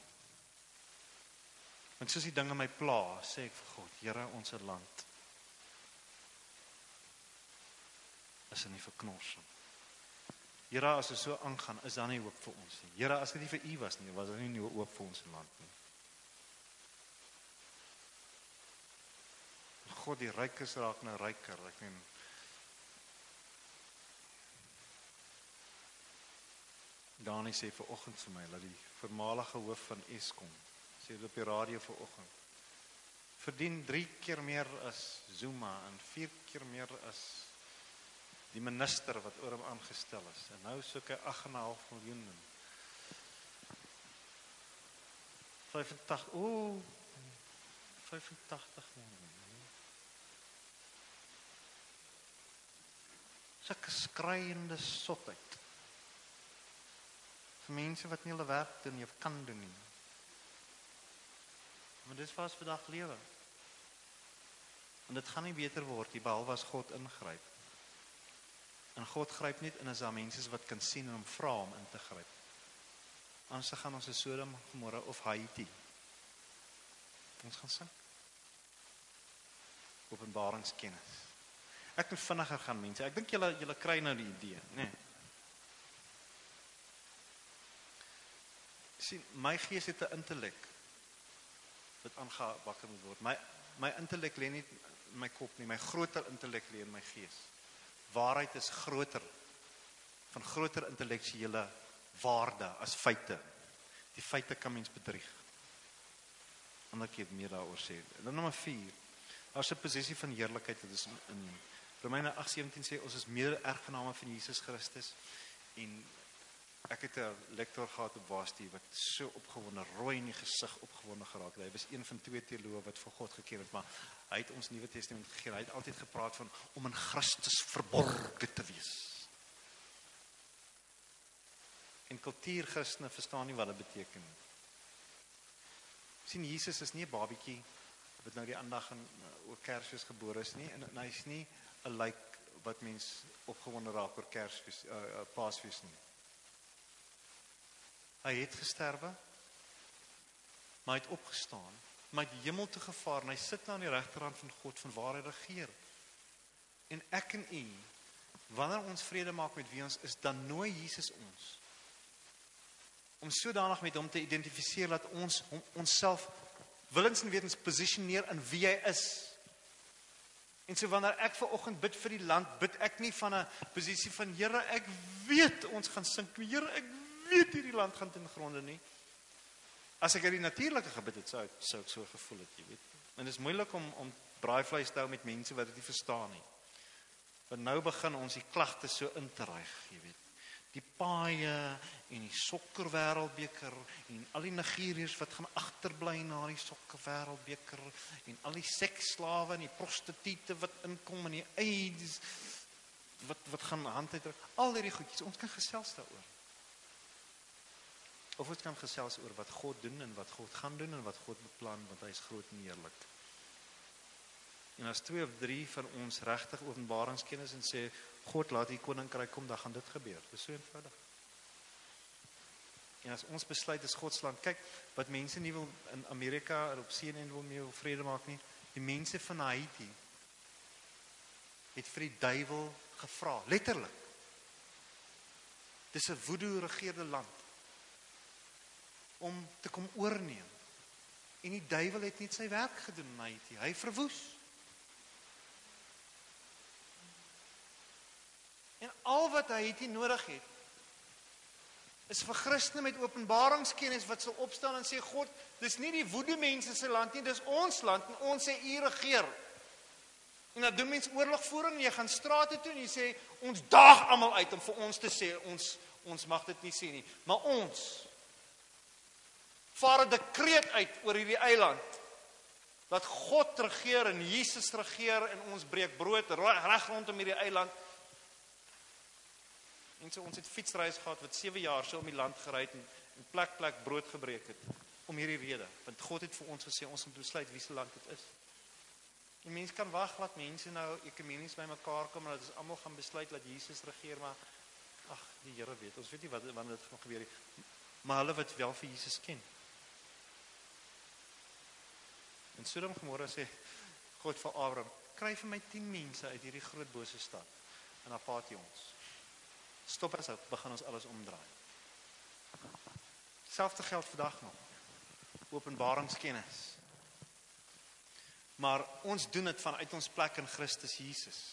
Want soos die dinge my pla, sê ek vir God, Here, ons land is in die verknorsing. Here, as dit so aangaan, is daar nie hoop vir ons nie. Here, as dit nie vir U was nie, was daar nie hoop vir ons land nie. God, die rykes raak nou ryker. Ek meen, Dani sê vanoggend vir my, dat die voormalige hoof van Eskom, sê dit op die radio vanoggend, verdien 3 keer meer as Zuma en 4 keer meer as die minister wat oor hom aangestel is. En nou soek hy 8,5 miljoen. 85 miljoen. Sulke skreiende sotheid. Vir mense wat nie hulle werk doen nie of kan doen nie. Maar dis was vandag lewe. En dit gaan nie beter word nie, behalwe as God ingryp. En God gryp net in as daar mense is wat kan sien en hom vra om in te gryp. Anders gaan ons in Sodom, Gomorra of Haiti. Ons gaan sing. Openbaringskennis. Ek moet vinniger gaan, mense. Ek dink julle kry nou die idee, né? Sien, my gees het 'n intellek wat aangewakker moet word. My intellek lê nie in my kop nie, my groter intellek lê in my gees. Waarheid is groter, van groter intellektuele waarde as feite. Die feite kan mens bedrieg. Ander keer meer daaroor sê. En dan nommer 4, daar's 'n posisie van heerlikheid wat is in Romeine 8:17 sê, ons is mede-erfgename van Jesus Christus, en ek het 'n lektor gehad op Waarstuur wat so opgewonde, rooi in die gesig opgewonde geraak het. Hy was een van 2 teoloë wat vir God geken het, maar hy het ons Nuwe Testament gegee. Hy het altyd gepraat van om in Christus verborge te wees. En kultuurchristene verstaan nie wat dit beteken nie. Sien, Jesus is nie 'n babietjie wat nou die aandag en oor Kersfees gebore is nie, en hy is nie 'n lijk wat mens opgewonde raak oor Kersfees, Paasfees nie. Hy het gesterwe, maar hy het opgestaan, maar hy het hemel toe gevaar, en hy sit nou aan die regterhand van God, van waar hy regeer. En ek en u, wanneer ons vrede maak met wie ons is, dan nooi Jesus ons om sodanig met hom te identifiseer dat ons onsself willens en wetens positioneer in wie hy is. En so wanneer ek vanoggend bid vir die land, bid ek nie van 'n posisie van Here, ek weet ons gaan sink, Here, ek weet hierdie land gaan ten gronde nie. As ek uit die natuurlike gebid het, sou ek so gevoel het, jy weet. En dit is moeilik om braaivleis te hou met mense wat dit nie verstaan nie. Want nou begin ons die klagte so in te ryg, jy weet. Die paaie en die sokker wêreldbeker en al die Nigeriërs wat gaan agterbly na die sokker wêreldbeker en al die seksslawe en die prostituie wat inkom en die AIDS wat gaan hand uitdruk. Al hierdie goedjies, ons kan gesels daaroor. Of ons kan gesels oor wat God doen en wat God gaan doen en wat God beplan, want hy is groot en heerlik. En as 2 of 3 van ons regtig openbaringskennis en sê, God laat die koninkryk kom, dan gaan dit gebeur. Dit is so eenvoudig. En as ons besluit, is God se land. Kyk, wat mense nie wil in Amerika en op CNN wil nie vrede maak nie. Die mense van Haiti het vir die duiwel gevra, letterlik. Dis 'n voodoo regeerde land om te kom oorneem. En die duiwel het net sy werk gedoen in Haiti. Hy verwoes. En al wat Haiti nodig het, is vir Christene met openbaringskennis wat sal opstaan en sê, God, dis nie die woede mense se land nie, dis ons land en ons sê u regeer. En dan doen mense oorlogvoering en jy gaan strate toe en jy sê, ons daag almal uit om vir ons te sê, ons mag dit nie sê nie, maar ons vaar 'n dekreet uit oor hierdie eiland, dat God regeer en Jesus regeer en ons breek brood reg rondom hierdie eiland. En so ons het fietsreis gehad wat 7 jaar so om die land gery het en plek brood gebreek het, om hierdie rede. Want God het vir ons gesê, ons moet besluit wie se land dit is. En mense kan wag laat mense nou ekumenies by mekaar kom en dat ons almal gaan besluit dat Jesus regeer, maar ag, die Here weet, ons weet nie wanneer dit gaan gebeur nie. Maar hulle wat wel vir Jesus ken. En Sodom en Gomorra sê God vir Abraham, kry vir my 10 mense uit hierdie groot bose stad en dan paat jy ons. Stop as uit, begin ons alles omdraai. Selfde geld vandag nog. Openbaringskennis. Maar ons doen dit vanuit ons plek in Christus Jesus.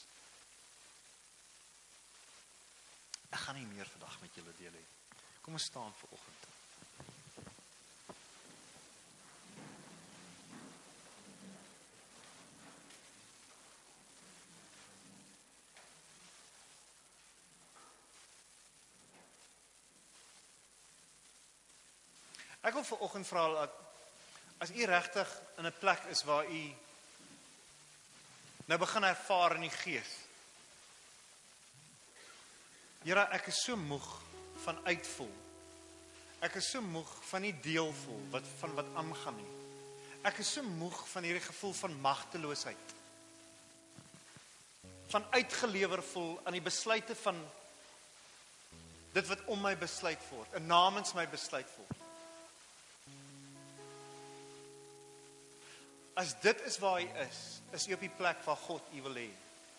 Ek gaan nie meer vandag met julle deel hê. Kom ons staan vanoggend. Ek wil vanoggend vra dat as u regtig in 'n plek is waar u nou begin ervaar in die gees. Here, ek is so moeg van uitvoel. Ek is so moeg van nie deel voel van wat aangaan nie. Ek is so moeg van hierdie gevoel van magteloosheid. Van uitgelewer voel aan die besluite van dit wat om my besluit word, en namens my besluit word. As dit is waar hy is hy op die plek waar God u wil hê.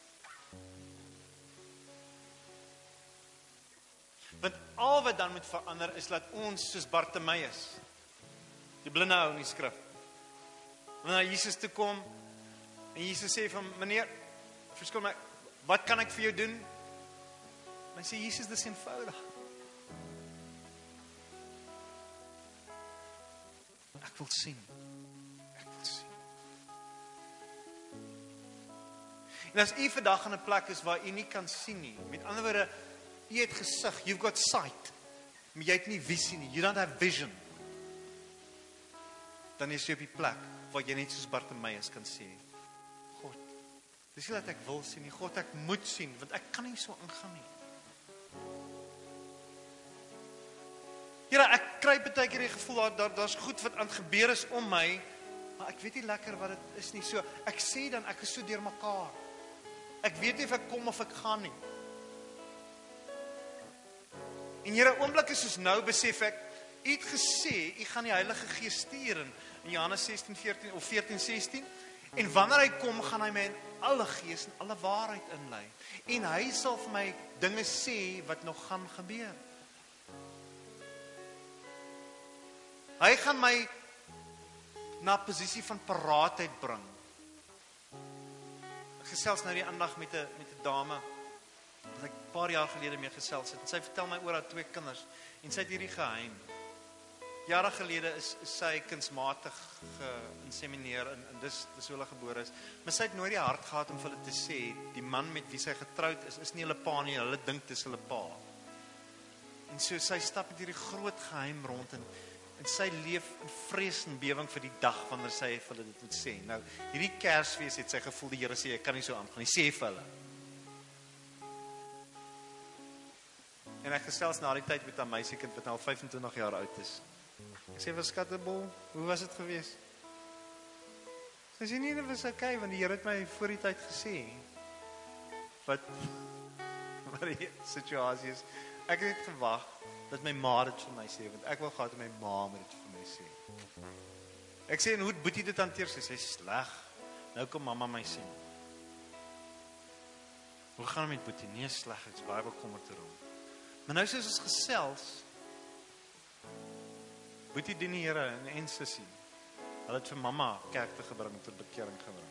Want al wat dan moet verander is dat ons soos Bartimeus, die blinde ou in die skrif, wanneer Jesus toe kom en Jesus sê van meneer, verskoon my, wat kan ek vir jou doen? En hy sê Jesus, dis eenvoudig. Ek wil sien. En as u vandag in 'n plek is waar u nie kan sien nie, met ander woorde, u het gesig, you've got sight, maar jy het nie visie nie, you don't have vision, dan is jy op die plek waar jy net soos Bartimeus kan sê, God, dis nie dat ek wil sien nie, God, ek moet sien, want ek kan nie so aangaan nie. Here, ek kry baie keer die gevoel daar's goed wat aan gebeur is om my, maar ek weet nie lekker wat dit is nie. So ek sê dan ek is so deurmekaar. Ek weet nie of ek kom of ek gaan nie. En Here, oomblikke soos nou besef ek, u het gesê, u gaan die Heilige Gees stuur in Johannes 16:14 of 14:16. En wanneer hy kom, gaan hy my in alle gees en alle waarheid inlei. En hy sal vir my dinge sê wat nog gaan gebeur. Hy gaan my na 'n posisie van paraatheid bring. Ek gesels nou die aandag met 'n dame wat ek 'n paar jaar gelede mee gesels het. En sy vertel my oor haar 2 kinders en sy het hierdie geheim. Jare gelede is sy kunsmatig geïnsemineer en dis hoe hulle gebore is. Maar sy het nooit die hart gehad om vir hulle te sê die man met wie sy getroud is nie hulle pa nie, hulle dink dis hulle pa. En so sy stap met hierdie groot geheim rond en sy leef in vrees en bewing vir die dag wanneer sy vir hulle dit moet sê. Nou, hierdie Kersfees het sy gevoel die Here sê, ek kan nie so aangaan nie, sê vir hulle. En ek gesels na die tyd met 'n meisiekind wat nou al 25 jaar oud is. Ek sê, "Skattebol, hoe was dit gewees?" Sy sê, "Nee, dit was okay, want die Here het my voor die tyd gesê wat die situasie is. Ek het net gewag dat my ma dit vir my sê, want ek wil gehad dat my ma dit vir my sê." Ek sê, "En hoe het Boetie dit hanteer?" Sy sê, "Sleg. Nou kom mamma my sien." "Hoe gaan dit met Boetie?" "Nee, sleg, ek's baie bekommerd oor hom." Maar nou soos ons gesels, Boetie dien die Here en sussie. Hulle het vir mamma kerk te gebring, tot bekering gebring.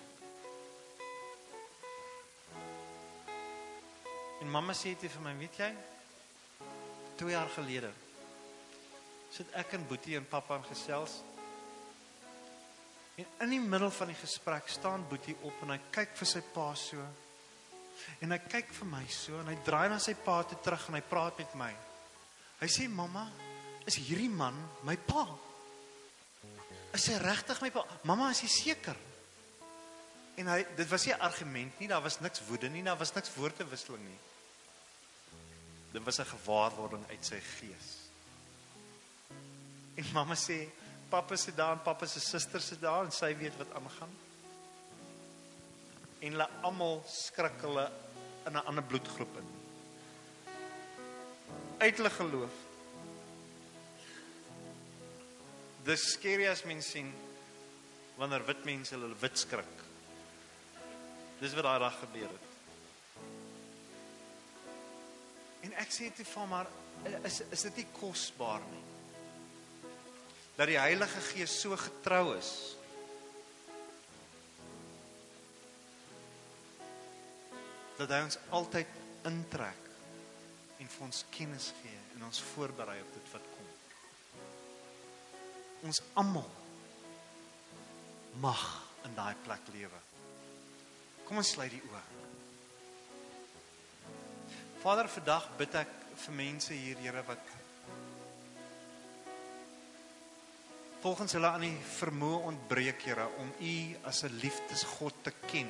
En mamma sê dit vir my, weet jy, 2 jaar gelede sit ek en Boetie en pappa in gesels. En in die middel van die gesprek staan Boetie op en hy kyk vir sy pa so. En hy kyk vir my so en hy draai na sy pa toe terug en hy praat met my. Hy sê, "Mamma, is hierdie man my pa? Is hy regtig my pa? Mamma, is jy seker?" En dit was nie 'n argument nie, daar was niks woede nie, daar was niks woordewisseling nie. Dit was 'n gewaarwording uit sy gees. En mamma sê, "Pappa sit daar en pappa se suster sit daar en sy weet wat aangaan." En hulle almal skrik hulle in 'n ander bloedgroep in. Uit hulle geloof. Dis scary as mens sien wanneer wit mense hulle wit skrik. Dis wat daai dag gebeur het. En ek sê te vir maar, is dit nie kosbaar nie? Dat die Heilige Gees so getrou is. Dat hy ons altyd intrek en vir ons kennis gee en ons voorberei op dit wat kom. Ons almal mag in daai plek lewe. Kom ons sluit die oë. Vader, vandag bid ek vir mense hier, Here, wat volgens hulle aan die vermoë ontbreek, Here, om U as 'n liefdesgod te ken.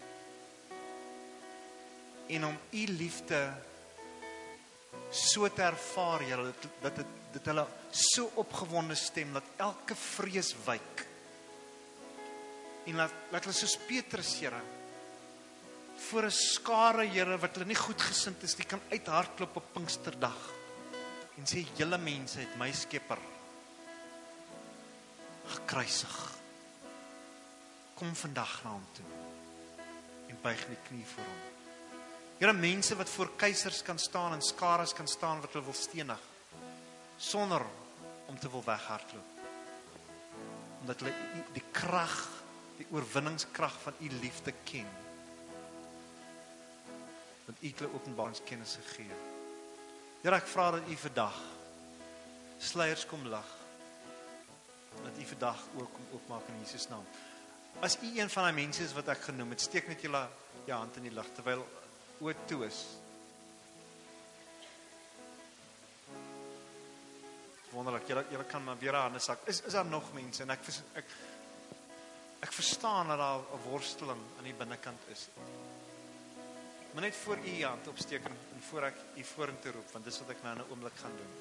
En om U liefde so te ervaar, Here, dat hulle so opgewonde stem, dat elke vrees wyk. En laat hulle soos Petrus, Here, voor 'n skare, Here, wat hulle nie goedgesind is, die kan uithardloop op Pinksterdag en sê, julle mense het my Skepper gekruisig. Kom vandag na hom toe en buig die knie voor hom. Here, mense wat voor keisers kan staan en skares kan staan wat hulle wil stenig, sonder om te wil weghardloop. Omdat hulle die krag, die oorwinningskrag van U liefde ken. Want U het hulle openbaringskennis gegee. Here, ek vra dat U vandag sluiers kom lig. Dat U vandag ook kom oopmaak in Jesus naam. As u een van die mense is wat ek genoem het, steek net julle hand in die lug terwyl oë toe is. Wonderlik, julle kan maar weer hande sak. Is daar nog mense? En ek verstaan dat daar 'n worsteling aan die binnekant is. Maar net voor u hand opsteek en voor ek u vorentoe roep, want dis wat ek nou in 'n oomblik gaan doen.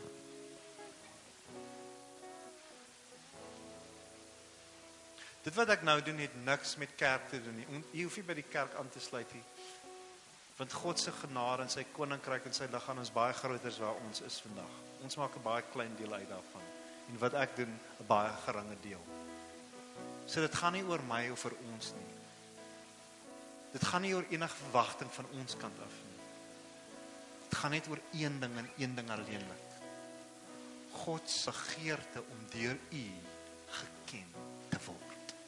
Dit wat ek nou doen het niks met kerk te doen nie. Jy hoef nie by die kerk aan te sluit nie. Want God se genade en sy koninkryk en sy liggaam is baie groter as waar ons is vandag. Ons maak 'n baie klein deel uit daarvan. En wat ek doen, 'n baie geringe deel. So dit gaan nie oor my of oor ons nie. Dit gaan nie oor enige verwagting van ons kant af nie. Dit gaan net oor een ding en een ding alleenlik. God se geerte om deur u geken te word.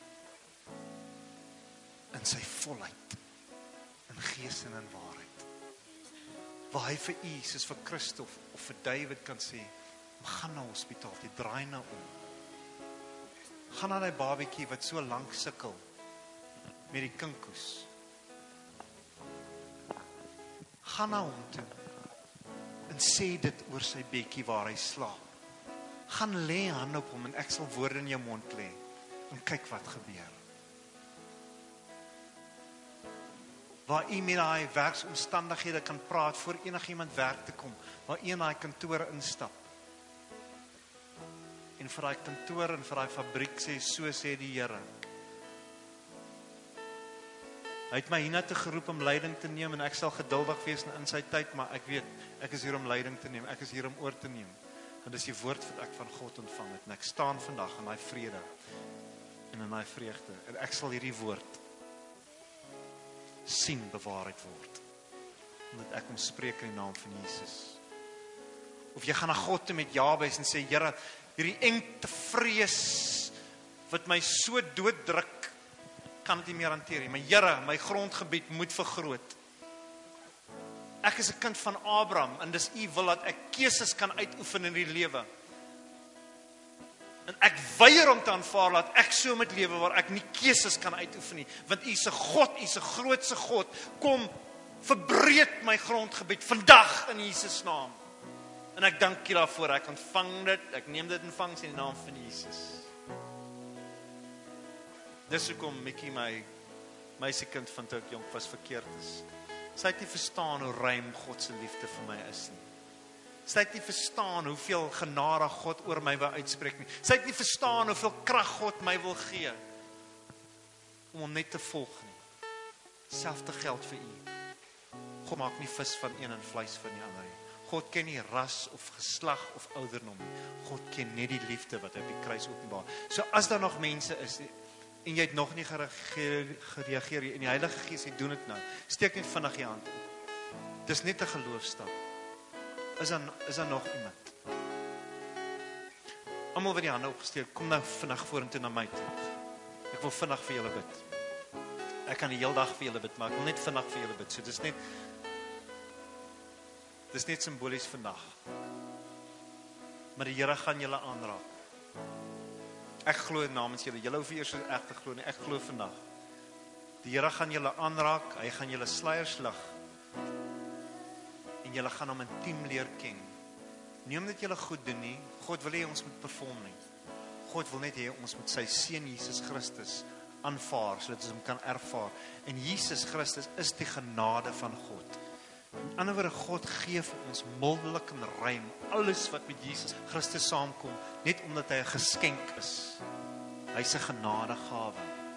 In sy volheid, in gees en in waarheid. Waar hy vir u, soos vir Christof of vir David kan sê, gaan na hospitaal, die draai nou om. Gaan na die babietjie wat so lank sukkel met die kinkoes. Gaan na hom toe en sê dit oor sy bekkie waar hy slaap. Gaan lê hand op hom en ek sal woorde in jou mond lê en kyk wat gebeur. Waar u met daai werksomstandighede kan praat voor enigiemand werk te kom, waar u in daai kantoor instap. En vir daai kantoor en vir daai fabriek sê, so sê die Here. Hy het my hiernatoe geroep om leiding te neem en ek sal geduldig wees in sy tyd, maar ek weet, ek is hier om leiding te neem, ek is hier om oor te neem. En dis die woord wat ek van God ontvang het, en ek staan vandag in daai vrede en in daai vreugde, en ek sal hierdie woord sien bewaarheid word, omdat ek hom spreek in die naam van Jesus. Of jy gaan na God toe met Jabes en sê, Here, hierdie engte vrees wat my so dooddruk, kan dit nie meer hanteer nie. Maar Here, my grondgebied moet vergroot. Ek is 'n kind van Abraham en dis u wil dat ek keuses kan uitoefen in die lewe. En ek weier om te aanvaar dat ek so moet lewe waar ek nie keuses kan uitoefen nie, want u is 'n God, u is 'n grootse God. Kom, verbreek my grondgebied vandag in Jesus naam. En ek dank u daarvoor, ek ontvang dit, ek neem dit in vangs in die naam van Jesus. Dis hoekom Mikkie, my meisiekind van toe ek jonk was, verkeerd is. Sy het nie verstaan hoe ruim God se liefde vir my is nie. Sy het nie verstaan hoeveel genade God oor my wil uitspreek nie. Sy het nie verstaan hoeveel krag God my wil gee om hom net te volg nie. Selfde geld vir u. God maak nie vis van een en vleis van die ander nie. God ken nie ras of geslag of ouderdom nie. God ken net die liefde wat hy op die kruis openbaar. So as daar nog mense is en jy het nog nie gereageer nie, en die Heilige Gees, jy doen dit nou, steek net vinnig jy hand op. Dis net 'n geloofstap. Is daar nog iemand? Almal wat die hande opgesteek, kom nou vinnig vorentoe na my toe. Ek wil vinnig vir julle bid. Ek kan die hele dag vir julle bid, maar ek wil net vinnig vir julle bid. So dis net simbolies vandag. Maar die Here gaan julle aanraak. Ek glo namens julle. Julle hoef nie eers so erg te glo nie. Ek glo vandag. Die Here gaan julle aanraak. Hy gaan julle sluiers lig. En julle gaan hom intiem leer ken. Nie omdat julle goed doen nie. God wil hê ons moet perform nie. God wil net hê ons moet sy seun Jesus Christus aanvaar, sodat ons hom kan ervaar. En Jesus Christus is die genade van God. In ander woorde, God gee vir ons mildelik en ruim alles wat met Jesus Christus saamkom, net omdat hy 'n geskenk is. Hy's 'n genadegawe.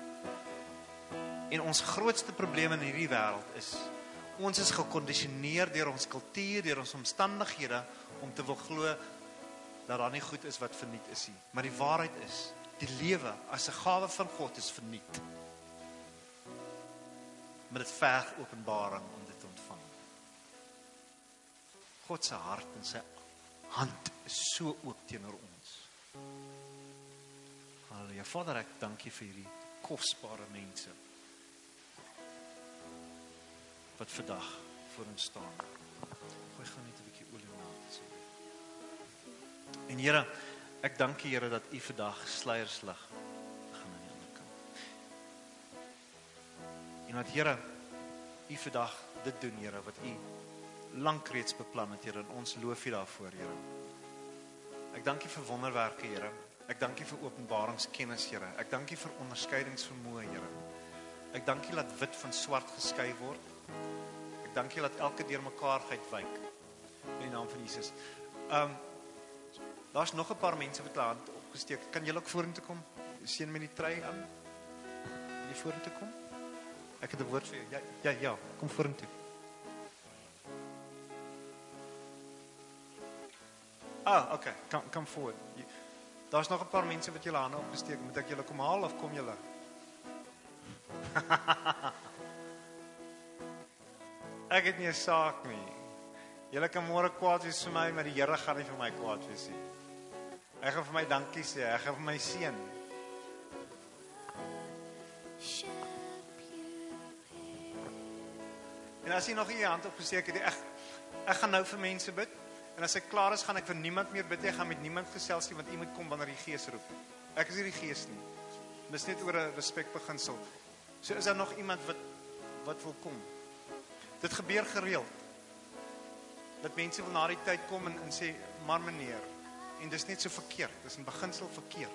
En ons grootste probleem in hierdie wêreld is, ons is gekondisioneer deur ons kultuur, deur ons omstandighede, om te wil glo dat daar nie goed is wat verniet is nie. Maar die waarheid is, die lewe as 'n gawe van God is verniet. Maar dit verg openbaring om dit te ontvang. God se hart en sy hand is so oop teenoor ons. Halleluja. Vader, ek dank U vir hierdie kosbare mense wat vandag voor ons staan. Gooi gaan net 'n bietjie olie na asseblief. En Here, ek dank U, Here, dat U vandag sluiers lig. Gaan aan die ander kant. En wat Here, U vandag dit doen, Here, wat U lank reeds beplan het, Here, en ons loof U daarvoor, Here. Ek dank U vir wonderwerke, Here. Ek dank U vir openbaringskennis, Here. Ek dank U vir onderskeidingsvermoë, Here. Ek dank U dat wit van swart geskei word. Ek dank U dat elke deurmekaarheid wyk. In die naam van Jesus. Daar's nog 'n paar mense wat hulle hand opgesteek. Kan julle ook vorentoe kom? Seën met die trui aan. Wil jy vorentoe kom? Ek het 'n woord vir jou. Ja, kom vorentoe. Okay, come forward. Daar's nog 'n paar mense wat julle hande opgesteek. Moet ek julle kom haal of kom julle? Ek het nie 'n saak nie. Julle kan môre kwaad wees vir my, maar die Here gaan nie vir my kwaad wees nie. Hy gaan vir my dankie sê, hy gaan vir my seën. En as jy nog nie jou hand opgesteek het, ek gaan nou vir mense bid. En as ek klaar is, gaan ek vir niemand meer bid. Ek gaan met niemand gesels nie, want U moet kom wanneer die Gees roep. Ek is nie die Gees nie. Dis net oor 'n respekbeginsel. So is daar nog iemand wat wil kom? Dit gebeur gereeld. Dat mense wil na die tyd kom en sê, maar meneer, en dis net so verkeerd, dis in beginsel verkeerd.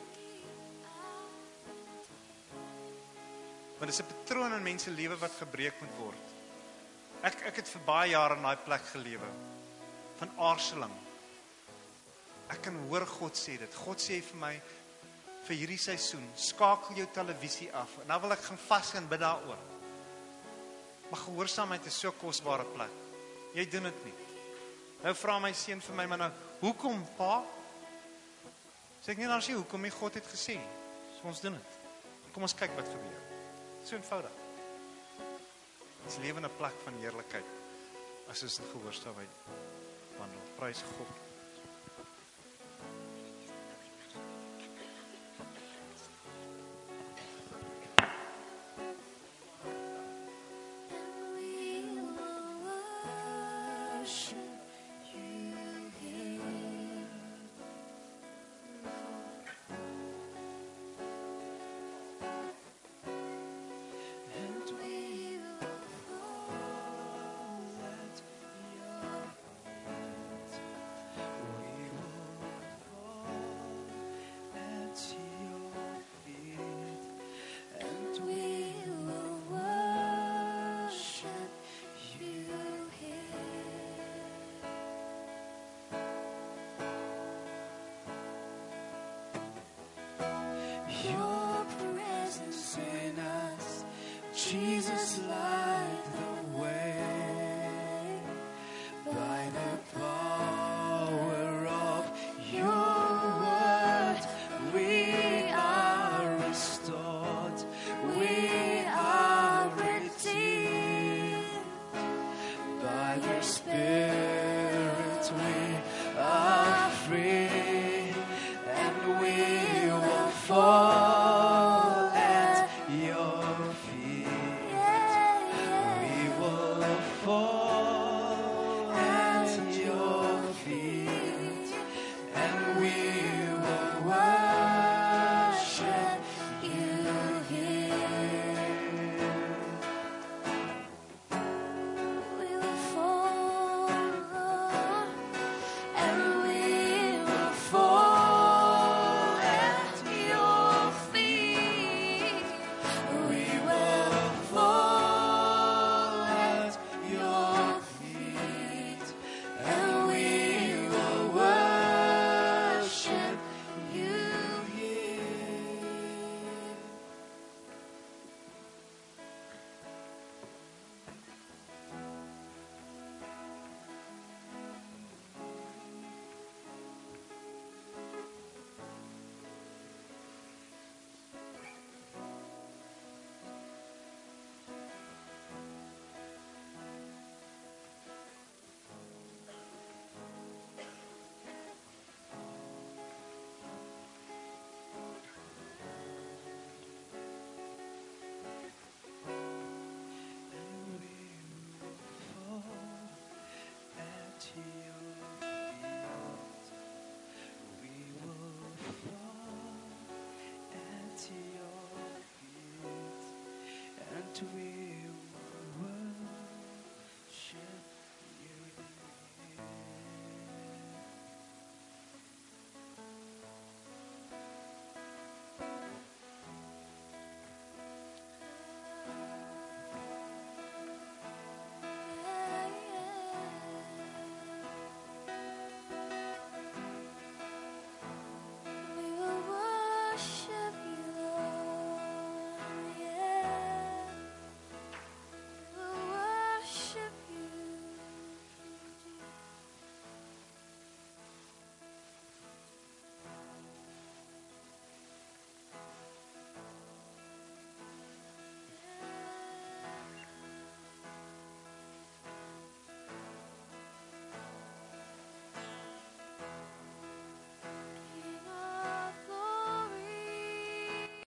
Want dis 'n patroon in mense lewe wat gebreek moet word. Ek het vir baie jare in daai plek gelewe, van aarseling. Ek kan hoor God sê dit. God sê vir my, vir hierdie seisoen, skakel jou televisie af, en nou wil ek gaan vas en bid daaroor. Maar gehoorsaamheid is so 'n kosbare plek. Jy doen dit nie. Nou vra my seun vir my, maar nou, hoekom, pa? Sê ek nie, dan sê, hoekom nie, God het gesê. So ons doen dit. Kom ons kyk wat gebeur. So eenvoudig. Ons lewe in 'n plek van heerlikheid, as ons in gehoorsaamheid wandel. Prys God. Your presence in us, Jesus, light the way. By the power of your word, we are restored, we are redeemed. By your Spirit we are free, and we will fall at your feet. We will fall at your feet, and we will worship you here. We will fall, and we will fall at your feet. We will fall at your feet, and we will worship you here. We